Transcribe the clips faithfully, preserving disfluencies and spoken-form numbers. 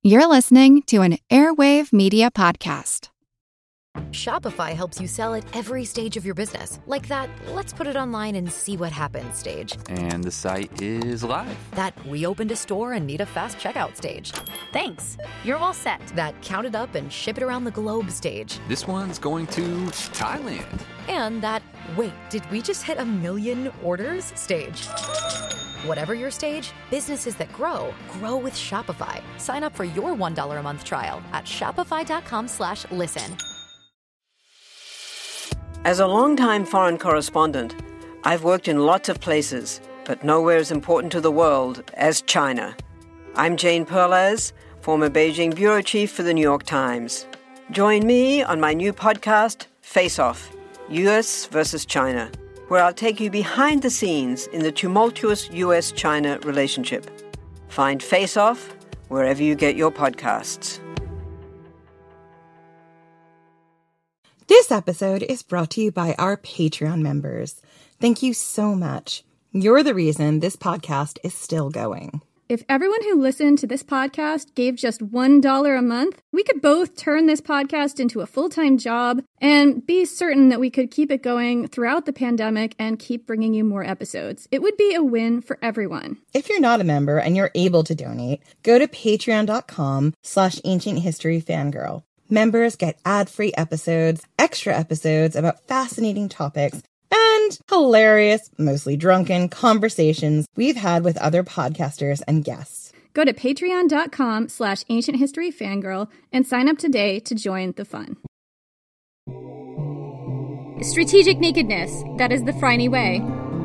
You're listening to an Airwave Media Podcast. Shopify helps you sell at every stage of your business. Like that, let's put it online and see what happens stage. And the site is live. That we opened a store and need a fast checkout stage. Thanks. You're all set. That count it up and ship it around the globe stage. This one's going to Thailand. And that, wait, did we just hit a million orders stage? Whatever your stage, businesses that grow, grow with Shopify. Sign up for your one dollar a month trial at shopify.com slash listen. As a longtime foreign correspondent, I've worked in lots of places, but nowhere as important to the world as China. I'm Jane Perlez, former Beijing bureau chief for the New York Times. Join me on my new podcast, Face Off, U S versus China, where I'll take you behind the scenes in the tumultuous U S China relationship. Find Face Off wherever you get your podcasts. This episode is brought to you by our Patreon members. Thank you so much. You're the reason this podcast is still going. If everyone who listened to this podcast gave just one dollar a month, we could both turn this podcast into a full-time job and be certain that we could keep it going throughout the pandemic and keep bringing you more episodes. It would be a win for everyone. If you're not a member and you're able to donate, go to patreon.com slash ancient history fangirl. Members get ad-free episodes, extra episodes about fascinating topics, and hilarious, mostly drunken conversations we've had with other podcasters and guests. Go to patreon.com slash ancient history fangirl and sign up today to join the fun. Strategic nakedness. That is the Phryne way.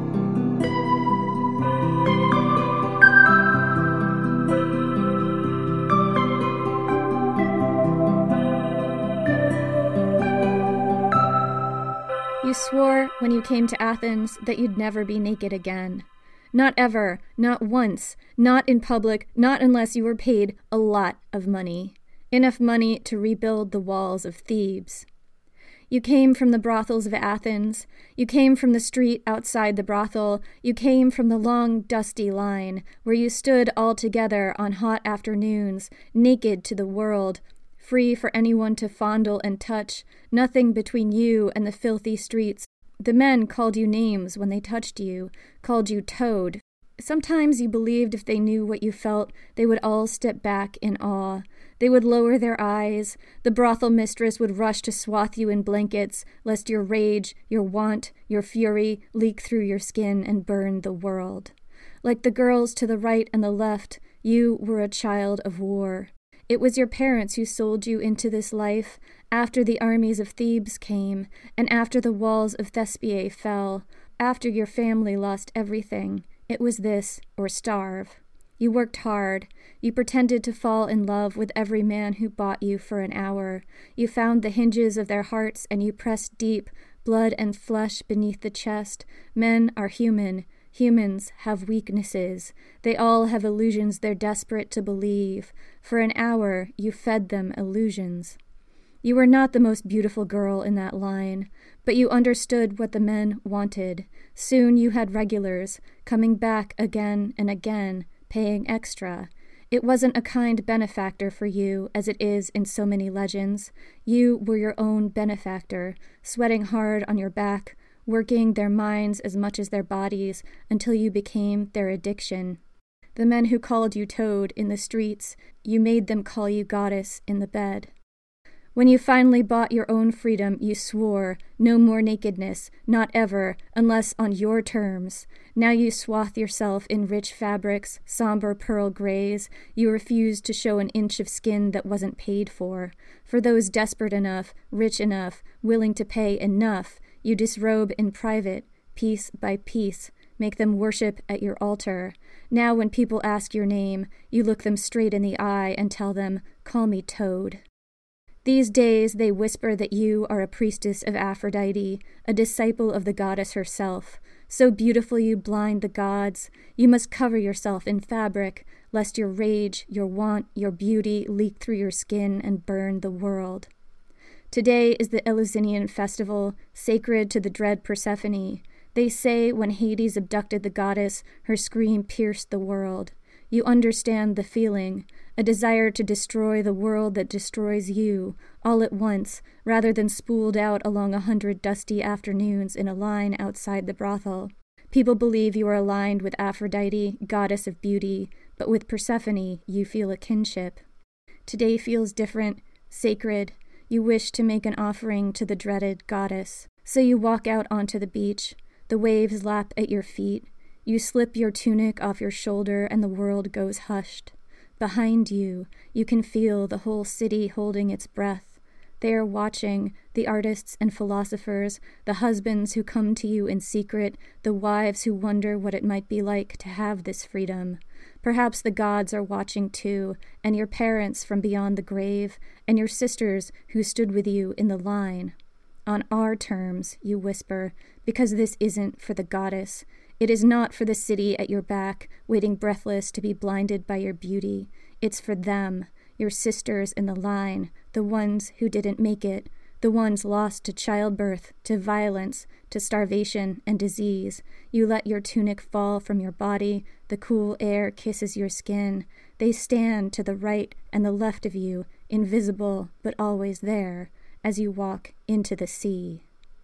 You swore when you came to Athens that you'd never be naked again. Not ever, not once, not in public, not unless you were paid a lot of money. Enough money to rebuild the walls of Thebes. You came from the brothels of Athens. You came from the street outside the brothel. You came from the long, dusty line, where you stood all together on hot afternoons, naked to the world, free for anyone to fondle and touch, nothing between you and the filthy streets. The men called you names when they touched you, called you toad. Sometimes you believed if they knew what you felt, they would all step back in awe. They would lower their eyes. The brothel mistress would rush to swathe you in blankets, lest your rage, your want, your fury leak through your skin and burn the world. Like the girls to the right and the left, you were a child of war. It was your parents who sold you into this life after the armies of Thebes came, and after the walls of Thespiae fell, after your family lost everything. It was this, or starve. You worked hard. You pretended to fall in love with every man who bought you for an hour. You found the hinges of their hearts, and you pressed deep, blood and flesh beneath the chest. Men are human. Humans have weaknesses. They all have illusions they're desperate to believe. For an hour, you fed them illusions. You were not the most beautiful girl in that line, but you understood what the men wanted. Soon you had regulars, coming back again and again, paying extra. It wasn't a kind benefactor for you, as it is in so many legends. You were your own benefactor, sweating hard on your back, working their minds as much as their bodies until you became their addiction. The men who called you toad in the streets, you made them call you goddess in the bed. When you finally bought your own freedom, you swore, no more nakedness, not ever, unless on your terms. Now you swathe yourself in rich fabrics, somber pearl grays. You refused to show an inch of skin that wasn't paid for. For those desperate enough, rich enough, willing to pay enough, you disrobe in private, piece by piece, make them worship at your altar. Now when people ask your name, you look them straight in the eye and tell them, "Call me Toad." These days they whisper that you are a priestess of Aphrodite, a disciple of the goddess herself. So beautiful you blind the gods, you must cover yourself in fabric, lest your rage, your want, your beauty leak through your skin and burn the world. Today is the Eleusinian festival, sacred to the dread Persephone. They say when Hades abducted the goddess, her scream pierced the world. You understand the feeling, a desire to destroy the world that destroys you, all at once, rather than spooled out along a hundred dusty afternoons in a line outside the brothel. People believe you are aligned with Aphrodite, goddess of beauty, but with Persephone you feel a kinship. Today feels different, sacred. You wish to make an offering to the dreaded goddess. So you walk out onto the beach. The waves lap at your feet. You slip your tunic off your shoulder and the world goes hushed. Behind you, you can feel the whole city holding its breath. They are watching, the artists and philosophers, the husbands who come to you in secret, the wives who wonder what it might be like to have this freedom. Perhaps the gods are watching too, and your parents from beyond the grave, and your sisters who stood with you in the line. On our terms, you whisper, because this isn't for the goddess. It is not for the city at your back, waiting breathless to be blinded by your beauty. It's for them, your sisters in the line, the ones who didn't make it, the ones lost to childbirth, to violence, to starvation and disease. You let your tunic fall from your body, the cool air kisses your skin. They stand to the right and the left of you, invisible but always there, as you walk into the sea.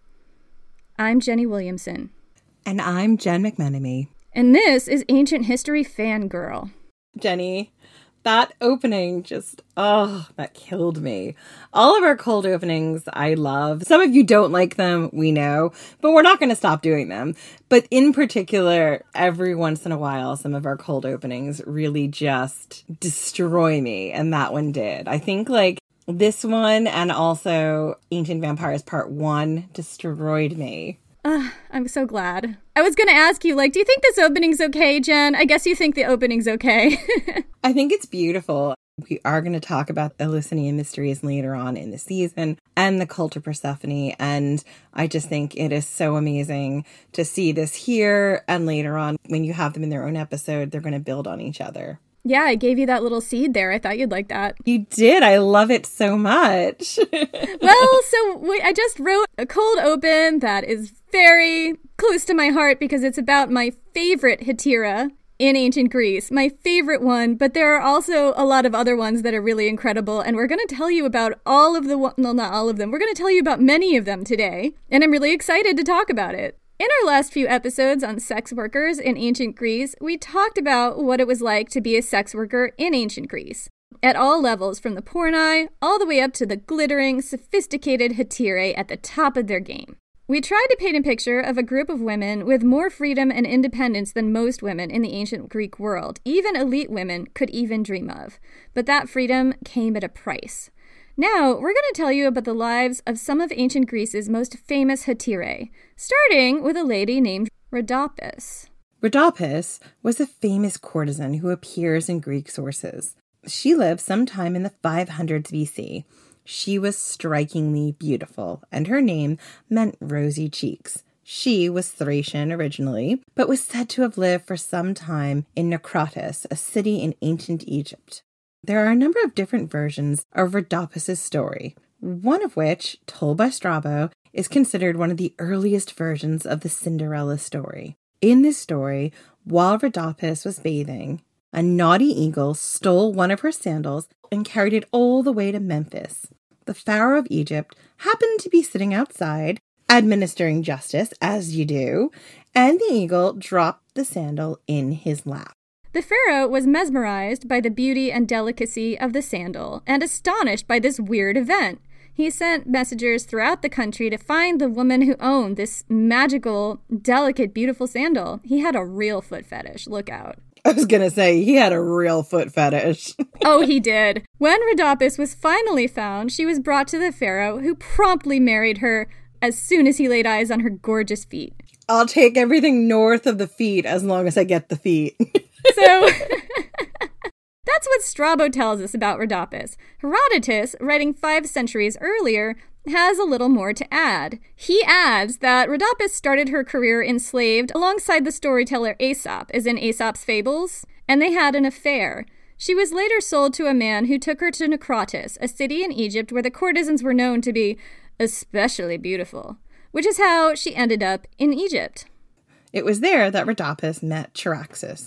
I'm Jenny Williamson. And I'm Jen McMenemy. And this is Ancient History Fangirl. Jenny, that opening just, oh, that killed me. All of our cold openings I love. Some of you don't like them, we know, but we're not going to stop doing them. But in particular, every once in a while, some of our cold openings really just destroy me. And that one did. I think like this one and also Ancient Vampires Part one destroyed me. Uh, I'm so glad. I was going to ask you, like, do you think this opening's okay, Jen? I guess you think the opening's okay. I think it's beautiful. We are going to talk about Eleusinian mysteries later on in the season and the cult of Persephone. And I just think it is so amazing to see this here. And later on, when you have them in their own episode, they're going to build on each other. Yeah, I gave you that little seed there. I thought you'd like that. You did. I love it so much. Well, so wait, I just wrote a cold open that is very close to my heart because it's about my favorite hetaira in ancient Greece. My favorite one, but there are also a lot of other ones that are really incredible, and we're going to tell you about all of the, well, not all of them. We're going to tell you about many of them today, and I'm really excited to talk about it. In our last few episodes on sex workers in ancient Greece, we talked about what it was like to be a sex worker in ancient Greece, at all levels, from the porni all the way up to the glittering, sophisticated hetairai at the top of their game. We tried to paint a picture of a group of women with more freedom and independence than most women in the ancient Greek world, even elite women could even dream of. But that freedom came at a price. Now, we're going to tell you about the lives of some of ancient Greece's most famous hetairai, starting with a lady named Rhodopis. Rhodopis was a famous courtesan who appears in Greek sources. She lived sometime in the five hundreds B C. She was strikingly beautiful, and her name meant rosy cheeks. She was Thracian originally, but was said to have lived for some time in Naucratis, a city in ancient Egypt. There are a number of different versions of Rhodopis' story, one of which, told by Strabo, is considered one of the earliest versions of the Cinderella story. In this story, while Rhodopis was bathing, a naughty eagle stole one of her sandals and carried it all the way to Memphis. The Pharaoh of Egypt happened to be sitting outside, administering justice, as you do, and the eagle dropped the sandal in his lap. The pharaoh was mesmerized by the beauty and delicacy of the sandal and astonished by this weird event. He sent messengers throughout the country to find the woman who owned this magical, delicate, beautiful sandal. He had a real foot fetish. Look out. I was going to say, he had a real foot fetish. Oh, he did. When Rhodopis was finally found, she was brought to the pharaoh, who promptly married her as soon as he laid eyes on her gorgeous feet. I'll take everything north of the feet as long as I get the feet. So, that's what Strabo tells us about Rhodopis. Herodotus, writing five centuries earlier, has a little more to add. He adds that Rhodopis started her career enslaved alongside the storyteller Aesop, as in Aesop's fables, and they had an affair. She was later sold to a man who took her to Naucratis, a city in Egypt where the courtesans were known to be especially beautiful, which is how she ended up in Egypt. It was there that Rhodopis met Charaxus,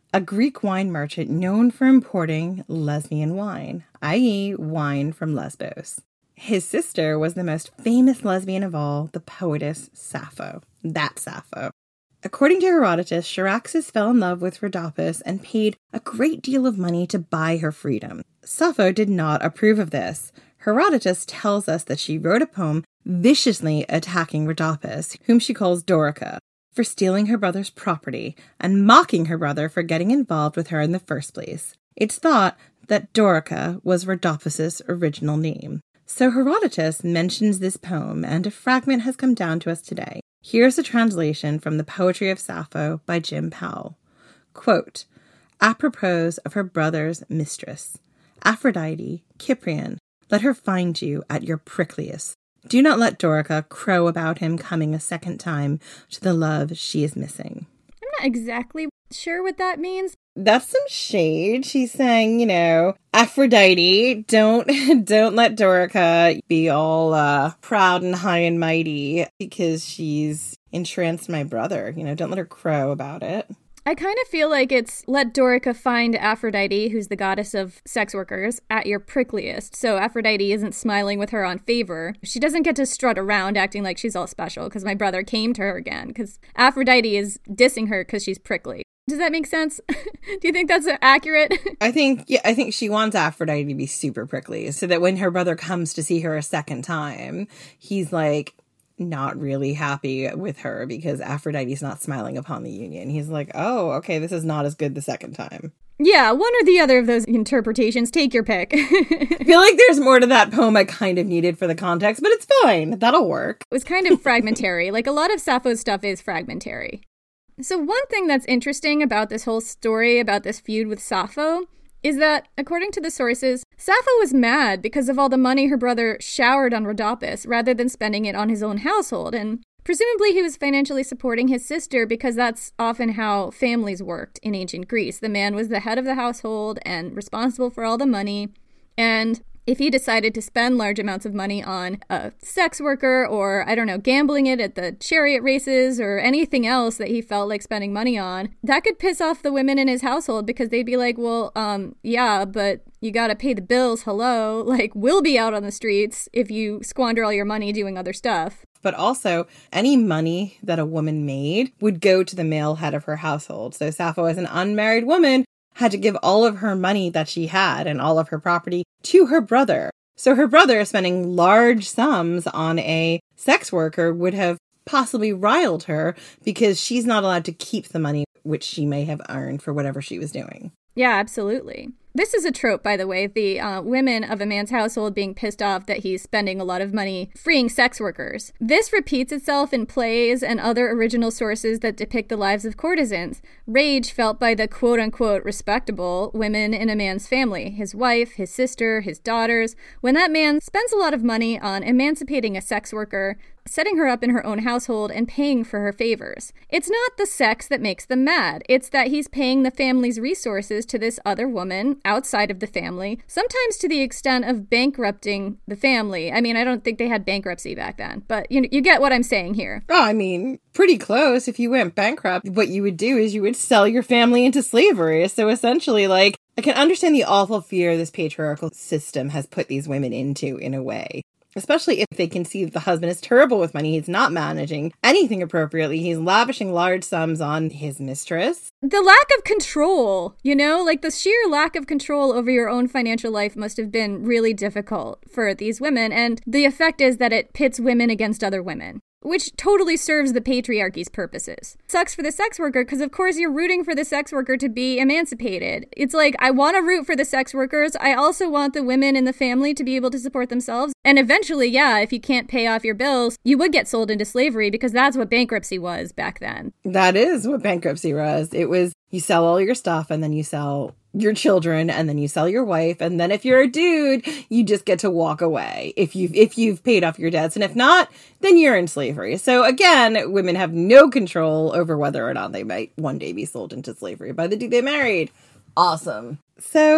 a Greek wine merchant known for importing lesbian wine, that is wine from Lesbos. His sister was the most famous lesbian of all, the poetess Sappho. That Sappho. According to Herodotus, Charaxus fell in love with Rhodopis and paid a great deal of money to buy her freedom. Sappho did not approve of this. Herodotus tells us that she wrote a poem viciously attacking Rhodopis, whom she calls Dorica, for stealing her brother's property and mocking her brother for getting involved with her in the first place. It's thought that Dorica was Rhodopis' original name. So Herodotus mentions this poem, and a fragment has come down to us today. Here's a translation from The Poetry of Sappho by Jim Powell. Quote, apropos of her brother's mistress, Aphrodite, Cyprian, let her find you at your prickliest. Do not let Dorica crow about him coming a second time to the love she is missing. I'm not exactly sure what that means. That's some shade. She's saying, you know, Aphrodite, don't don't let Dorica be all uh, proud and high and mighty because she's entranced my brother. You know, don't let her crow about it. I kind of feel like it's let Dorica find Aphrodite, who's the goddess of sex workers, at your prickliest. So Aphrodite isn't smiling with her on favor. She doesn't get to strut around acting like she's all special because my brother came to her again, because Aphrodite is dissing her because she's prickly. Does that make sense? Do you think that's accurate? I think, yeah, I think she wants Aphrodite to be super prickly so that when her brother comes to see her a second time, he's like not really happy with her because Aphrodite's not smiling upon the union. He's like, oh, okay, this is not as good the second time. Yeah, one or the other of those interpretations. Take your pick. I feel like there's more to that poem I kind of needed for the context, but it's fine. That'll work. It was kind of fragmentary. Like a lot of Sappho's stuff is fragmentary. So one thing that's interesting about this whole story, about this feud with Sappho, is that, according to the sources, Sappho was mad because of all the money her brother showered on Rhodopis rather than spending it on his own household, and presumably he was financially supporting his sister because that's often how families worked in ancient Greece. The man was the head of the household and responsible for all the money, and if he decided to spend large amounts of money on a sex worker or, I don't know, gambling it at the chariot races or anything else that he felt like spending money on, that could piss off the women in his household because they'd be like, well, um, yeah, but you gotta pay the bills, hello. Like, we'll be out on the streets if you squander all your money doing other stuff. But also, any money that a woman made would go to the male head of her household. So Sappho, as an unmarried woman, had to give all of her money that she had and all of her property to her brother. So her brother spending large sums on a sex worker would have possibly riled her because she's not allowed to keep the money which she may have earned for whatever she was doing. Yeah, absolutely. This is a trope, by the way, the uh, women of a man's household being pissed off that he's spending a lot of money freeing sex workers. This repeats itself in plays and other original sources that depict the lives of courtesans. Rage felt by the quote-unquote respectable women in a man's family, his wife, his sister, his daughters. When that man spends a lot of money on emancipating a sex worker, setting her up in her own household and paying for her favors. It's not the sex that makes them mad. It's that he's paying the family's resources to this other woman outside of the family, sometimes to the extent of bankrupting the family. I mean, I don't think they had bankruptcy back then, but you you get what I'm saying here. Oh, I mean, pretty close. If you went bankrupt, what you would do is you would sell your family into slavery. So essentially, like, I can understand the awful fear this patriarchal system has put these women into in a way. Especially if they can see that the husband is terrible with money. He's not managing anything appropriately. He's lavishing large sums on his mistress. The lack of control, you know, like the sheer lack of control over your own financial life must have been really difficult for these women. And the effect is that it pits women against other women, which totally serves the patriarchy's purposes. Sucks for the sex worker because, of course, you're rooting for the sex worker to be emancipated. It's like, I want to root for the sex workers. I also want the women in the family to be able to support themselves. And eventually, yeah, if you can't pay off your bills, you would get sold into slavery because that's what bankruptcy was back then. That is what bankruptcy was. It was you sell all your stuff and then you sell your children and then you sell your wife. And then if you're a dude, you just get to walk away if you've, if you've paid off your debts. And if not, then you're in slavery. So again, women have no control over whether or not they might one day be sold into slavery by the dude they married. Awesome. So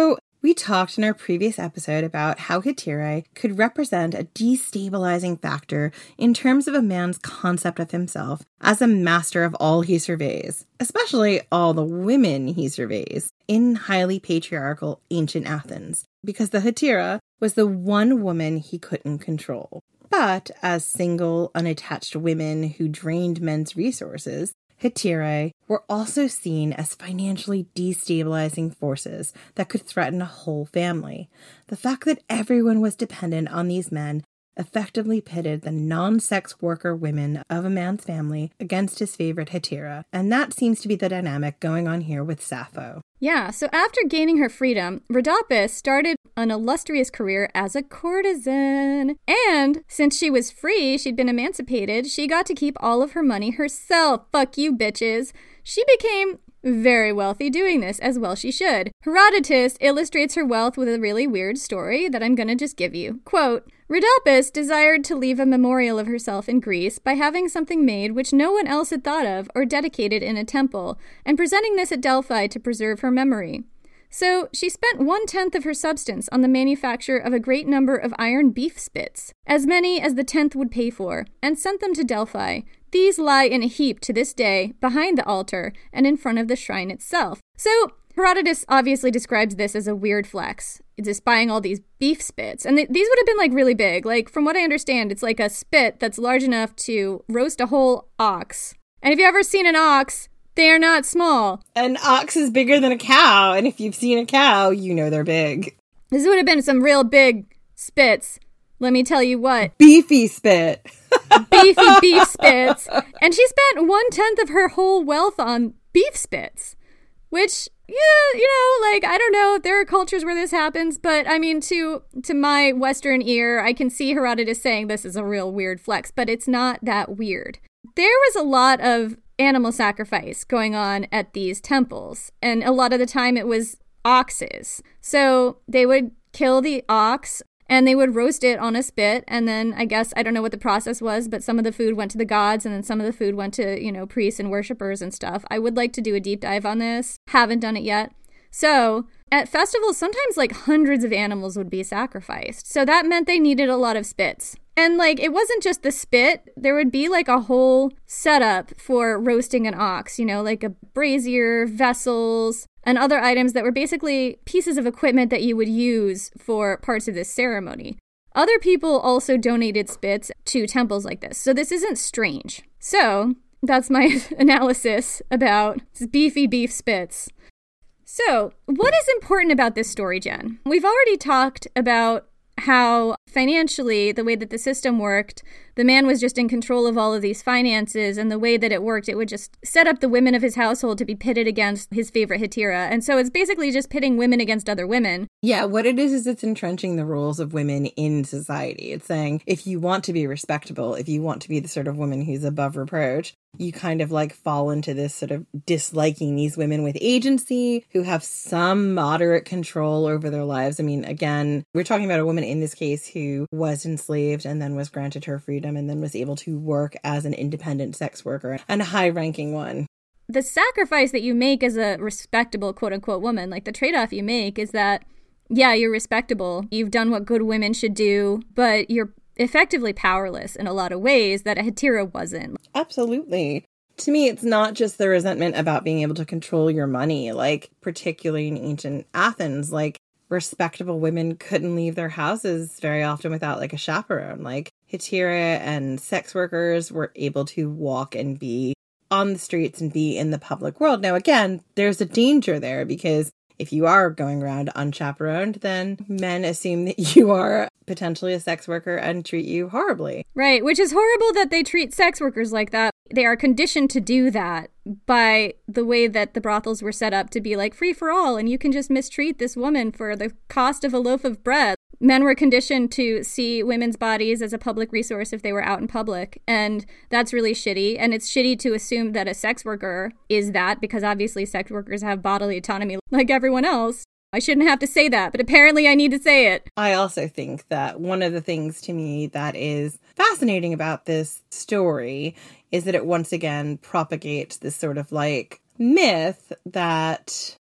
We talked in our previous episode about how hetairai could represent a destabilizing factor in terms of a man's concept of himself as a master of all he surveys, especially all the women he surveys, in highly patriarchal ancient Athens, because the hetaira was the one woman he couldn't control. But as single, unattached women who drained men's resources, hetairai were also seen as financially destabilizing forces that could threaten a whole family. The fact that everyone was dependent on these men effectively pitted the non-sex worker women of a man's family against his favorite hetaira, and that seems to be the dynamic going on here with Sappho. Yeah, so after gaining her freedom, Rhodopis started an illustrious career as a courtesan. And since she was free, she'd been emancipated, she got to keep all of her money herself. Fuck you, bitches. She became very wealthy doing this, as well she should. Herodotus illustrates her wealth with a really weird story that I'm gonna just give you. Quote, Rhodopis desired to leave a memorial of herself in Greece by having something made which no one else had thought of or dedicated in a temple, and presenting this at Delphi to preserve her memory. So she spent one-tenth of her substance on the manufacture of a great number of iron beef spits, as many as the tenth would pay for, and sent them to Delphi. These lie in a heap to this day, behind the altar, and in front of the shrine itself. So Herodotus obviously describes this as a weird flex. It's just buying all these beef spits. And th- these would have been, like, really big. Like, from what I understand, it's like a spit that's large enough to roast a whole ox. And if you've ever seen an ox, they are not small. An ox is bigger than a cow, and if you've seen a cow, you know they're big. This would have been some real big spits. Let me tell you what. Beefy spit. Beefy beef spits. And she spent one-tenth of her whole wealth on beef spits. Which, yeah, you know, like, I don't know, there are cultures where this happens, but I mean, to to my Western ear, I can see Herodotus saying this is a real weird flex, but it's not that weird. There was a lot of animal sacrifice going on at these temples, and a lot of the time it was oxes. So they would kill the ox, and they would roast it on a spit, and then I guess, I don't know what the process was, but some of the food went to the gods, and then some of the food went to, you know, priests and worshipers and stuff. I would like to do a deep dive on this. Haven't done it yet. So, at festivals, sometimes, like, hundreds of animals would be sacrificed. So that meant they needed a lot of spits. And, like, it wasn't just the spit. There would be, like, a whole setup for roasting an ox, you know, like a brazier, vessels, and other items that were basically pieces of equipment that you would use for parts of this ceremony. Other people also donated spits to temples like this, so this isn't strange. So, that's my analysis about beefy beef spits. So, what is important about this story, Jen? We've already talked about how financially, the way that the system worked, the man was just in control of all of these finances, and the way that it worked, it would just set up the women of his household to be pitted against his favorite hetaira. And so it's basically just pitting women against other women. Yeah, what it is is it's entrenching the roles of women in society. It's saying, if you want to be respectable, if you want to be the sort of woman who's above reproach, you kind of like fall into this sort of disliking these women with agency who have some moderate control over their lives. I mean, again, we're talking about a woman in this case who was enslaved and then was granted her freedom and then was able to work as an independent sex worker and a high-ranking one. The sacrifice that you make as a respectable quote-unquote woman, like the trade-off you make is that, yeah, you're respectable, you've done what good women should do, but you're effectively powerless in a lot of ways that a hetaira wasn't. Absolutely. To me, it's not just the resentment about being able to control your money, like particularly in ancient Athens, like respectable women couldn't leave their houses very often without like a chaperone. Like hetaira and sex workers were able to walk and be on the streets and be in the public world. Now, again, there's a danger there because if you are going around unchaperoned, then men assume that you are potentially a sex worker and treat you horribly. Right, which is horrible that they treat sex workers like that. They are conditioned to do that by the way that the brothels were set up to be like free for all, and you can just mistreat this woman for the cost of a loaf of bread. Men were conditioned to see women's bodies as a public resource if they were out in public, and that's really shitty. And it's shitty to assume that a sex worker is that, because obviously sex workers have bodily autonomy like everyone else. I shouldn't have to say that, but apparently I need to say it. I also think that one of the things to me that is fascinating about this story is that it once again propagates this sort of like myth that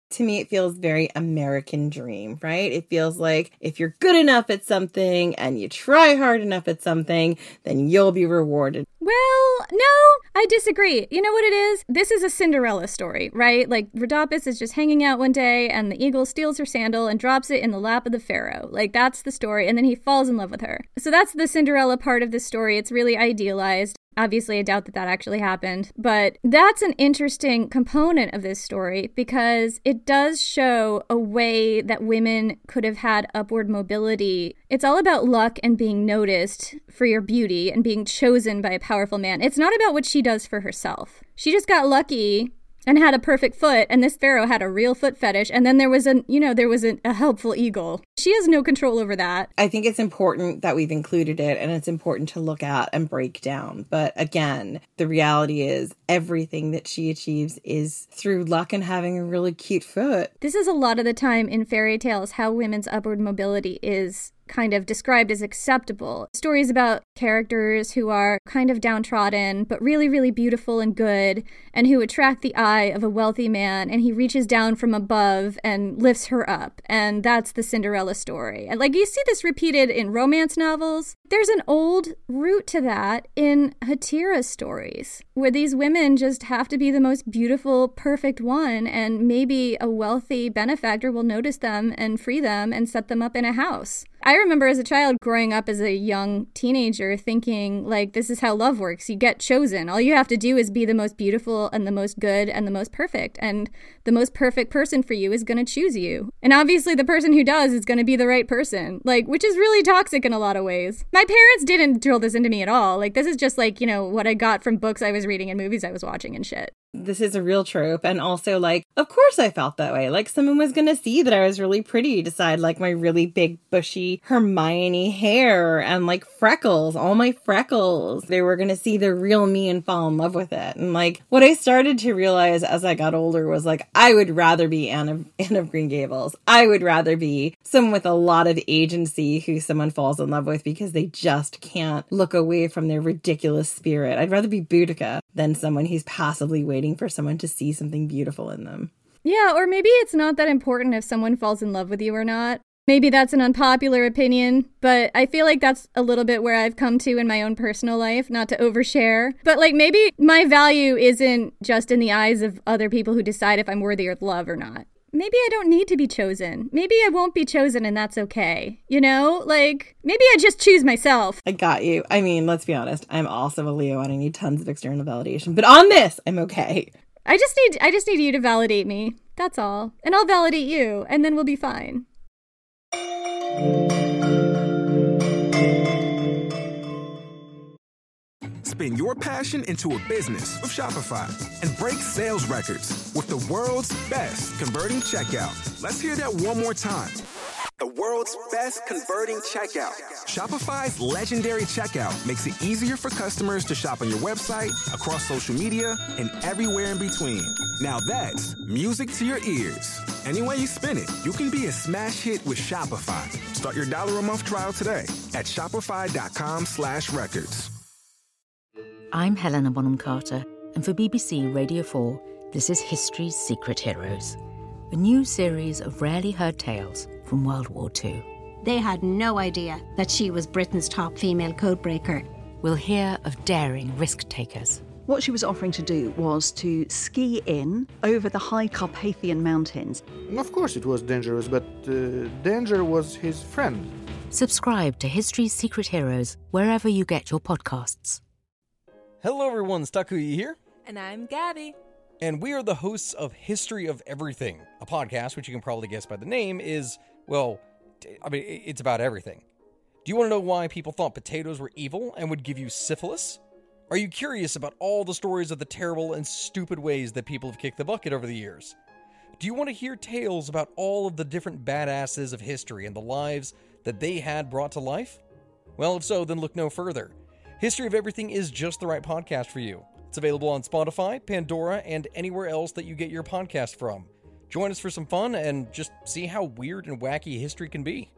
To me, it feels very American dream, right? It feels like if you're good enough at something and you try hard enough at something, then you'll be rewarded. Well, no, I disagree. You know what it is? This is a Cinderella story, right? Like, Rhodopis is just hanging out one day and the eagle steals her sandal and drops it in the lap of the pharaoh. Like, that's the story. And then he falls in love with her. So that's the Cinderella part of the story. It's really idealized. Obviously, I doubt that that actually happened, but that's an interesting component of this story because it does show a way that women could have had upward mobility. It's all about luck and being noticed for your beauty and being chosen by a powerful man. It's not about what she does for herself. She just got lucky and had a perfect foot, and this pharaoh had a real foot fetish, and then there was a, you know, there was a, a helpful eagle. She has no control over that. I think it's important that we've included it, and it's important to look at and break down. But again, the reality is everything that she achieves is through luck and having a really cute foot. This is a lot of the time in fairy tales how women's upward mobility is kind of described as acceptable. Stories about characters who are kind of downtrodden, but really, really beautiful and good, and who attract the eye of a wealthy man, and he reaches down from above and lifts her up. And that's the Cinderella story. And like, you see this repeated in romance novels. There's an old root to that in Hatira stories, where these women just have to be the most beautiful, perfect one, and maybe a wealthy benefactor will notice them and free them and set them up in a house. I remember as a child growing up as a young teenager thinking, like, this is how love works. You get chosen. All you have to do is be the most beautiful and the most good and the most perfect. And the most perfect person for you is going to choose you. And obviously the person who does is going to be the right person, like, which is really toxic in a lot of ways. My parents didn't drill this into me at all. Like, this is just like, you know, what I got from books I was reading and movies I was watching and shit. This is a real trope. And also, like, of course I felt that way. Like, someone was going to see that I was really pretty, decide, like, my really big, bushy Hermione hair and, like, freckles, all my freckles. They were going to see the real me and fall in love with it. And, like, what I started to realize as I got older was, like, I would rather be Anne of, Anne of Green Gables. I would rather be someone with a lot of agency who someone falls in love with because they just can't look away from their ridiculous spirit. I'd rather be Boudica than someone who's passively waiting for someone to see something beautiful in them. Yeah, or maybe it's not that important if someone falls in love with you or not. Maybe that's an unpopular opinion, but I feel like that's a little bit where I've come to in my own personal life, not to overshare. But like, maybe my value isn't just in the eyes of other people who decide if I'm worthy of love or not. Maybe I don't need to be chosen. Maybe I won't be chosen and that's okay. You know, like, maybe I just choose myself. I got you. I mean, let's be honest. I'm also a Leo and I need tons of external validation. But on this, I'm okay. I just need I just need you to validate me. That's all. And I'll validate you, and then we'll be fine. Spin your passion into a business with Shopify and break sales records with the world's best converting checkout. Let's hear that one more time. The world's best converting checkout. Shopify's legendary checkout makes it easier for customers to shop on your website, across social media, and everywhere in between. Now that's music to your ears. Any way you spin it, you can be a smash hit with Shopify. Start your dollar a month trial today at shopify.com slash records. I'm Helena Bonham Carter, and for B B C Radio four, this is History's Secret Heroes, a new series of rarely heard tales from World War Two. They had no idea that she was Britain's top female codebreaker. We'll hear of daring risk-takers. What she was offering to do was to ski in over the high Carpathian mountains. Of course it was dangerous, but uh, danger was his friend. Subscribe to History's Secret Heroes wherever you get your podcasts. Hello everyone, Takuya here. And I'm Gabby. And we are the hosts of History of Everything, a podcast which you can probably guess by the name is, well, I mean, it's about everything. Do you want to know why people thought potatoes were evil and would give you syphilis? Are you curious about all the stories of the terrible and stupid ways that people have kicked the bucket over the years? Do you want to hear tales about all of the different badasses of history and the lives that they had brought to life? Well, if so, then look no further. History of Everything is just the right podcast for you. It's available on Spotify, Pandora, and anywhere else that you get your podcast from. Join us for some fun and just see how weird and wacky history can be.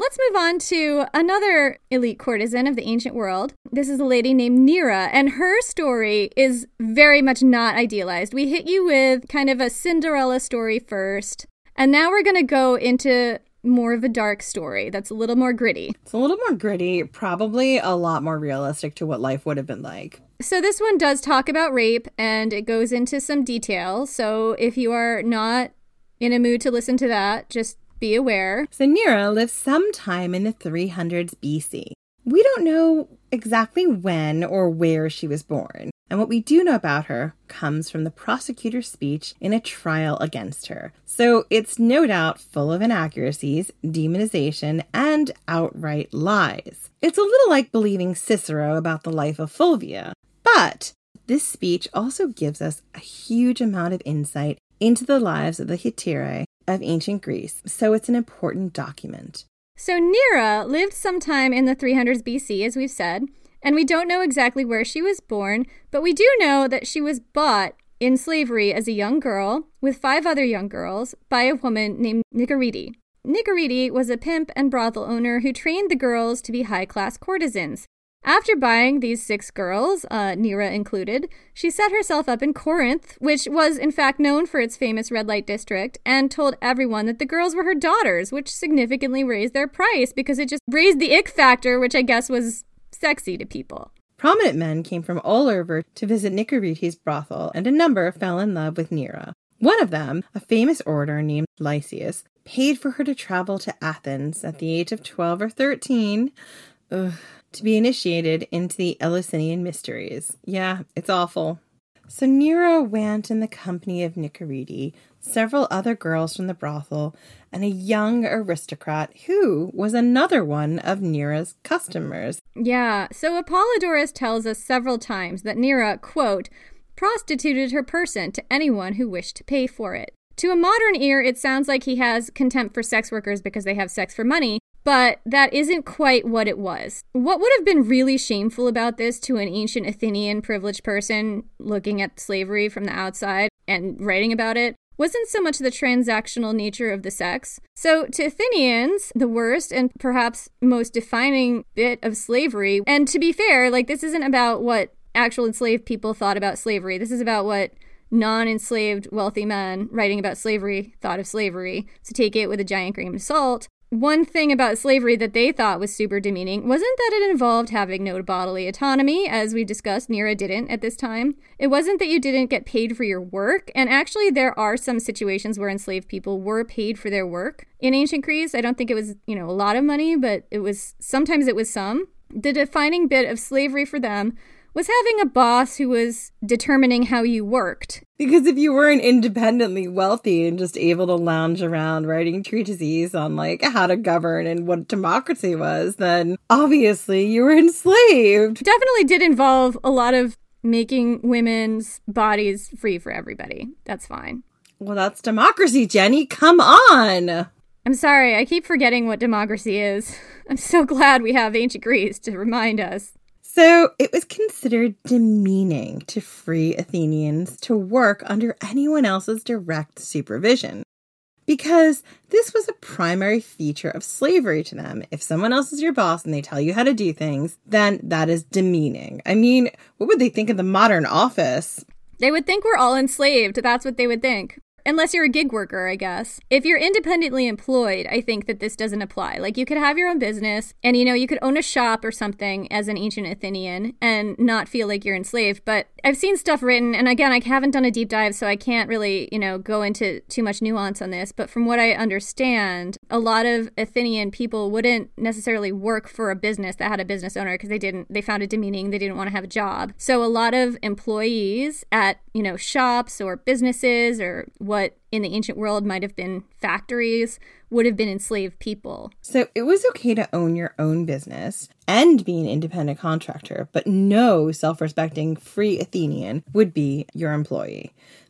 let's move on to another elite courtesan of the ancient world. This is a lady named Neera, and her story is very much not idealized. We hit you with kind of a Cinderella story first, and now we're going to go into more of a dark story that's a little more gritty. It's a little more gritty, probably a lot more realistic to what life would have been like. So this one does talk about rape, and it goes into some detail. So if you are not in a mood to listen to that, just be aware. So Neera lived sometime in the three hundreds B C. We don't know exactly when or where she was born. And what we do know about her comes from the prosecutor's speech in a trial against her. So it's no doubt full of inaccuracies, demonization, and outright lies. It's a little like believing Cicero about the life of Fulvia. But this speech also gives us a huge amount of insight into the lives of the Hetairae of ancient Greece. So it's an important document. So Neera lived sometime in the three hundreds B C, as we've said. And we don't know exactly where she was born, but we do know that she was bought in slavery as a young girl with five other young girls by a woman named Nicarete. Nicarete was a pimp and brothel owner who trained the girls to be high-class courtesans. After buying these six girls, uh, Neera included, she set herself up in Corinth, which was in fact known for its famous red light district, and told everyone that the girls were her daughters, which significantly raised their price because it just raised the ick factor, which I guess was sexy to people. Prominent men came from all over to visit Nicarete's brothel, and a number fell in love with Neera. One of them, a famous orator named Lysias, paid for her to travel to Athens at the age of twelve or thirteen ugh, to be initiated into the Eleusinian mysteries. Yeah, it's awful. So Neera went in the company of Nicarete, several other girls from the brothel, and a young aristocrat who was another one of Neera's customers. Yeah, so Apollodorus tells us several times that Neera, quote, prostituted her person to anyone who wished to pay for it. To a modern ear, it sounds like he has contempt for sex workers because they have sex for money, but that isn't quite what it was. What would have been really shameful about this to an ancient Athenian privileged person looking at slavery from the outside and writing about it wasn't so much the transactional nature of the sex. So to Athenians, the worst and perhaps most defining bit of slavery, and to be fair, like this isn't about what actual enslaved people thought about slavery. This is about what non-enslaved wealthy men writing about slavery thought of slavery. So take it with a giant grain of salt. One thing about slavery that they thought was super demeaning wasn't that it involved having no bodily autonomy, as we discussed, Neera didn't at this time. It wasn't that you didn't get paid for your work, and actually there are some situations where enslaved people were paid for their work. In ancient Greece, I don't think it was, you know, a lot of money, but it was, sometimes it was some. The defining bit of slavery for them was having a boss who was determining how you worked. Because if you weren't independently wealthy and just able to lounge around writing treatises on like how to govern and what democracy was, then obviously you were enslaved. Definitely did involve a lot of making women's bodies free for everybody. That's fine. Well, that's democracy, Jenny. Come on. I'm sorry. I keep forgetting what democracy is. I'm so glad we have ancient Greece to remind us. So it was considered demeaning to free Athenians to work under anyone else's direct supervision, because this was a primary feature of slavery to them. If someone else is your boss and they tell you how to do things, then that is demeaning. I mean, what would they think of the modern office? They would think we're all enslaved. That's what they would think. Unless you're a gig worker, I guess. If you're independently employed, I think that this doesn't apply. Like, you could have your own business and, you know, you could own a shop or something as an ancient Athenian and not feel like you're enslaved. But I've seen stuff written, and again, I haven't done a deep dive, so I can't really, you know, go into too much nuance on this. But from what I understand, a lot of Athenian people wouldn't necessarily work for a business that had a business owner because they didn't, they found it demeaning. They didn't want to have a job. So a lot of employees at, you know, shops or businesses or what in the ancient world might have been factories would have been enslaved people. So it was okay to own your own business and be an independent contractor, but no self-respecting free Athenian would be your employee.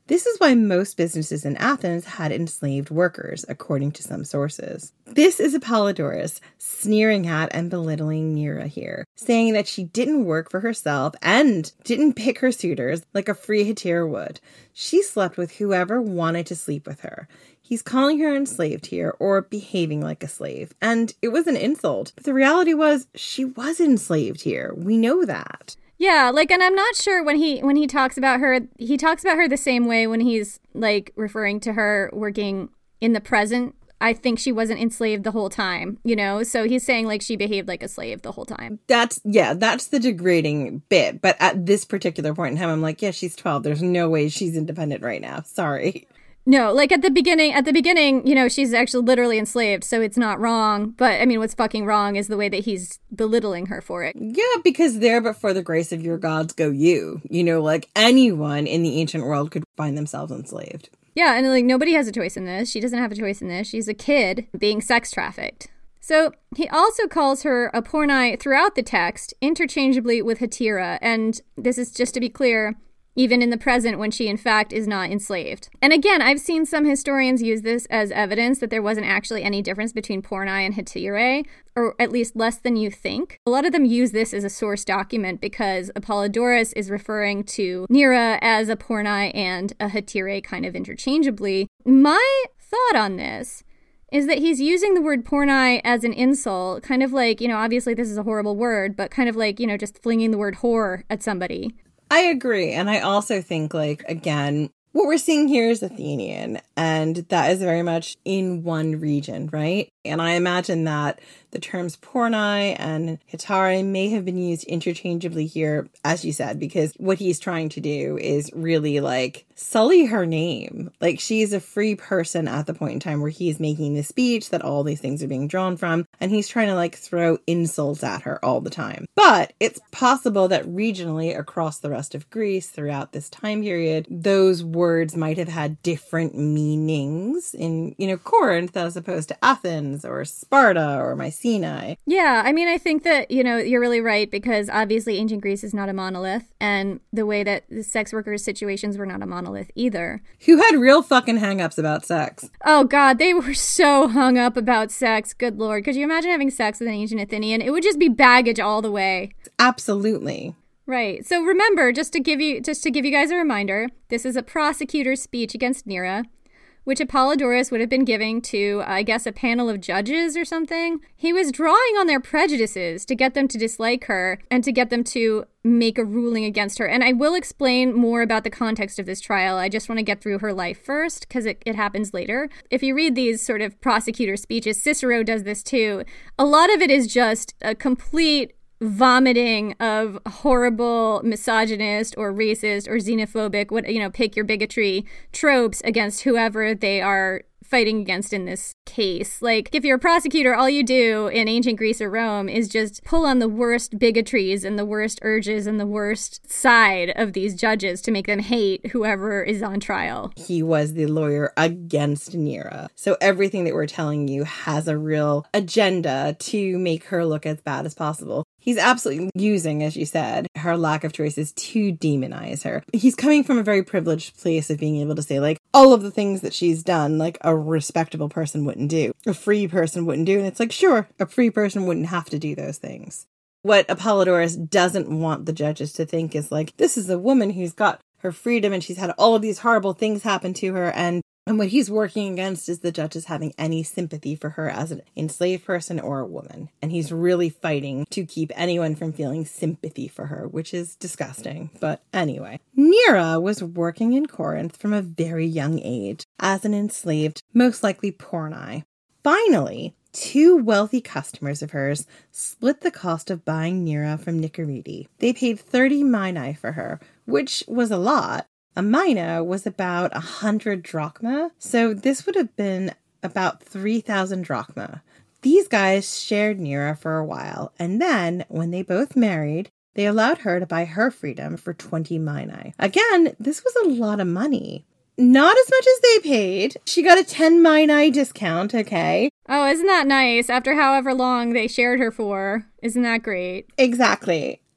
This is why most businesses in Athens had enslaved workers, according to some sources. This is Apollodorus sneering at and belittling Neaera here, saying that she didn't work for herself and didn't pick her suitors like a free Hetaira would. She slept with whoever wanted to sleep with her. He's calling her enslaved here, or behaving like a slave. And it was an insult. But the reality was, she was enslaved here. We know that. Yeah, like, and I'm not sure when he when he talks about her, he talks about her the same way when he's, like, referring to her working in the present. I think she wasn't enslaved the whole time, you know? So he's saying, like, she behaved like a slave the whole time. That's, yeah, that's the degrading bit. But at this particular point in time, I'm like, yeah, she's twelve. There's no way she's independent right now. Sorry. No, like at the beginning, at the beginning, you know, she's actually literally enslaved, so it's not wrong. But I mean, what's fucking wrong is the way that he's belittling her for it. Yeah, because there but for the grace of your gods go you. You know, like anyone in the ancient world could find themselves enslaved. Yeah, and like nobody has a choice in this. She doesn't have a choice in this. She's a kid being sex trafficked. So he also calls her a pornai throughout the text, interchangeably with Hetaira. And this is just to be clear, even in the present when she in fact is not enslaved. And again, I've seen some historians use this as evidence that there wasn't actually any difference between pornai and Hetairae, or at least less than you think. A lot of them use this as a source document because Apollodorus is referring to Neaera as a pornai and a Hetairae kind of interchangeably. My thought on this is that he's using the word pornai as an insult, kind of like, you know, obviously this is a horrible word, but kind of like, you know, just flinging the word whore at somebody. I agree. And I also think, like, again, what we're seeing here is Athenian, and that is very much in one region, right? And I imagine that the terms pornai and Hetairae may have been used interchangeably here, as you said, because what he's trying to do is really, like, sully her name. Like, she's a free person at the point in time where he's making the speech that all these things are being drawn from, and he's trying to, like, throw insults at her all the time. But it's possible that regionally across the rest of Greece throughout this time period, those words might have had different meanings in, you know, Corinth as opposed to Athens or Sparta or Mycenae. Yeah, I mean, I think that, you know, you're really right, because obviously ancient Greece is not a monolith, and the way that the sex workers' situations were not a monolith either. Who had real fucking hang-ups about sex? Oh, God, they were so hung up about sex. Good Lord. Could you imagine having sex with an ancient Athenian? It would just be baggage all the way. Absolutely. Right. So remember, just to give you just to give you guys a reminder, this is a prosecutor's speech against Neaera, which Apollodorus would have been giving to, I guess, a panel of judges or something. He was drawing on their prejudices to get them to dislike her and to get them to make a ruling against her. And I will explain more about the context of this trial. I just want to get through her life first, because it, it happens later. If you read these sort of prosecutor speeches, Cicero does this too. A lot of it is just a complete vomiting of horrible misogynist or racist or xenophobic, what, you know, pick your bigotry tropes against whoever they are fighting against in this case. Like, if you're a prosecutor, all you do in ancient Greece or Rome is just pull on the worst bigotries and the worst urges and the worst side of these judges to make them hate whoever is on trial. He was the lawyer against Neaera. So everything that we're telling you has a real agenda to make her look as bad as possible. He's absolutely using, as you said, her lack of choices to demonize her. He's coming from a very privileged place of being able to say, like, all of the things that she's done, like, a respectable person wouldn't do. A free person wouldn't do. And it's like, sure, a free person wouldn't have to do those things. What Apollodorus doesn't want the judges to think is, like, this is a woman who's got her freedom and she's had all of these horrible things happen to her, and And what he's working against is the judges having any sympathy for her as an enslaved person or a woman. And he's really fighting to keep anyone from feeling sympathy for her, which is disgusting. But anyway, Neaera was working in Corinth from a very young age as an enslaved, most likely pornai. Finally, two wealthy customers of hers split the cost of buying Neaera from Nicorete. They paid thirty minae for her, which was a lot. A mina was about a hundred drachma, so this would have been about three thousand drachma. These guys shared Neaera for a while, and then, when they both married, they allowed her to buy her freedom for twenty minae. Again, this was a lot of money. Not as much as they paid. She got a ten minae discount, okay? Oh, isn't that nice? After however long they shared her for. Isn't that great? Exactly.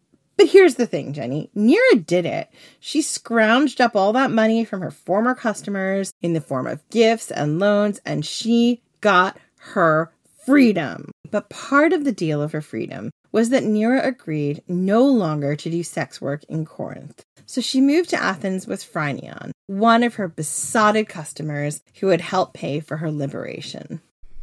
But here's the thing, Jenny. Neera did it. She scrounged up all that money from her former customers in the form of gifts and loans, and she got her freedom. But part of the deal of her freedom was that Neera agreed no longer to do sex work in Corinth. So she moved to Athens with Phrynion, one of her besotted customers who had helped pay for her liberation.